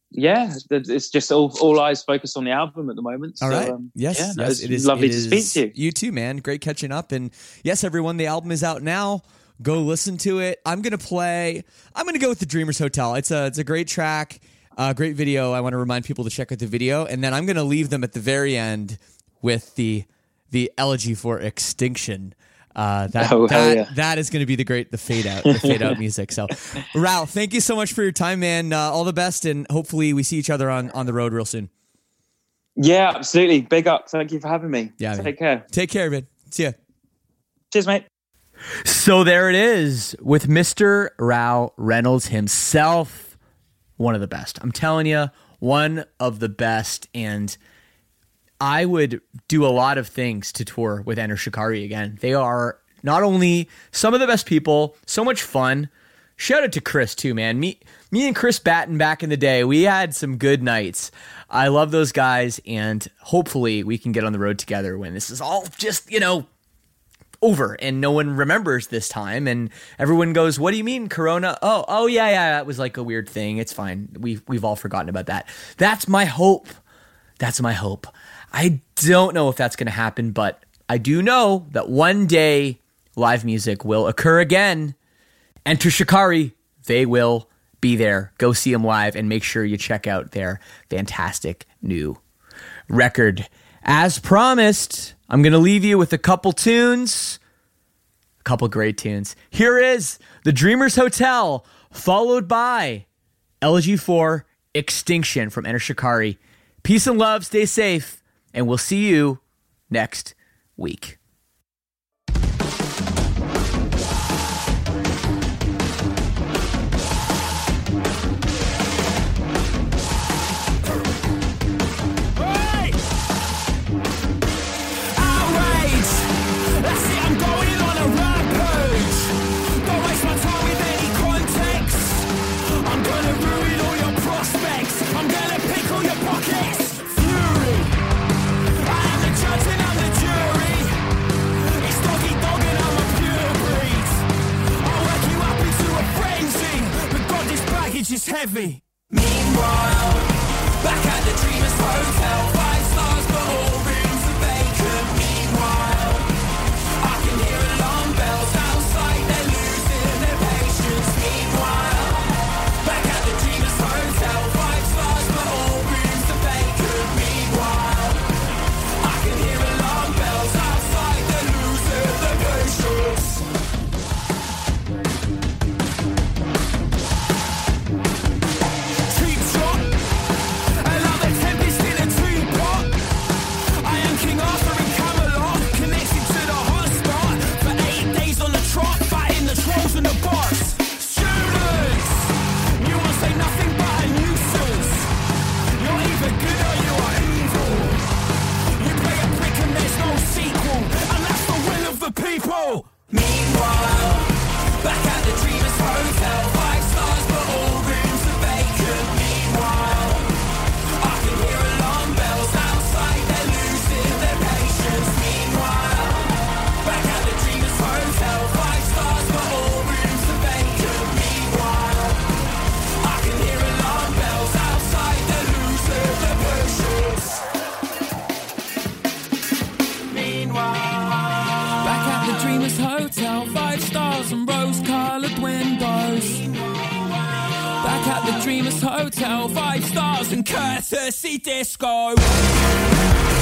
yeah, it's just all, all eyes focused on the album at the moment. All so, right. Um, yes. yeah, yes. It's It is lovely it to is, speak to you. You too, man. Great catching up. And yes, everyone, the album is out now. Go listen to it. I'm gonna play. I'm gonna go with the Dreamers Hotel. It's a it's a great track, uh, great video. I want to remind people to check out the video, and then I'm gonna leave them at the very end with the the elegy for Extinction. Uh, that oh, that, yeah. that is going to be the great the fade out the fade out music. So, Ralph, thank you so much for your time, man. Uh, all the best, and hopefully we see each other on on the road real soon. Yeah, absolutely. Big up. Thank you for having me. Yeah, take man. care. Take care, man. See ya. Cheers, mate. So there it is with Mister Rou Reynolds himself. One of the best. I'm telling you, one of the best. And I would do a lot of things to tour with Enter Shikari again. They are not only some of the best people, so much fun. Shout out to Chris too, man. Me, me and Chris Batten back in the day, we had some good nights. I love those guys, and hopefully we can get on the road together when this is all just, you know, over and no one remembers this time and everyone goes, what do you mean Corona? Oh, oh yeah, yeah, that was like a weird thing. It's fine. We've, we've all forgotten about that. That's my hope. That's my hope. I don't know if that's going to happen, but I do know that one day live music will occur again. Enter Shikari. They will be there. Go see them live and make sure you check out their fantastic new record. As promised, I'm going to leave you with a couple tunes, a couple great tunes. Here is The Dreamers Hotel, followed by Elegy for Extinction from Enter Shikari. Peace and love, stay safe, and we'll see you next week. Is heavy. Meanwhile, back at the Dreamers Hotel, five stars but all rooms are vacant. Meanwhile, I can hear alarm bells outside, they're losing their patience. Meanwhile, back at the Dreamers Hotel, five stars but all rooms are vacant. Meanwhile, I can hear alarm bells outside, they're losing their patience. In the boss, students, you will say nothing but a nuisance. You're either good or you are evil. You play a prick and there's no sequel, and that's the will of the people. Meanwhile, back at the Dreamers Hotel, five stars but all rooms are vacant. Meanwhile, I can hear alarm bells outside, they're losing their patience. Meanwhile, back at the Dreamers Hotel, five stars but all hotel, five stars and rose-colored windows. Back at the Dreamers Hotel, five stars and courtesy disco.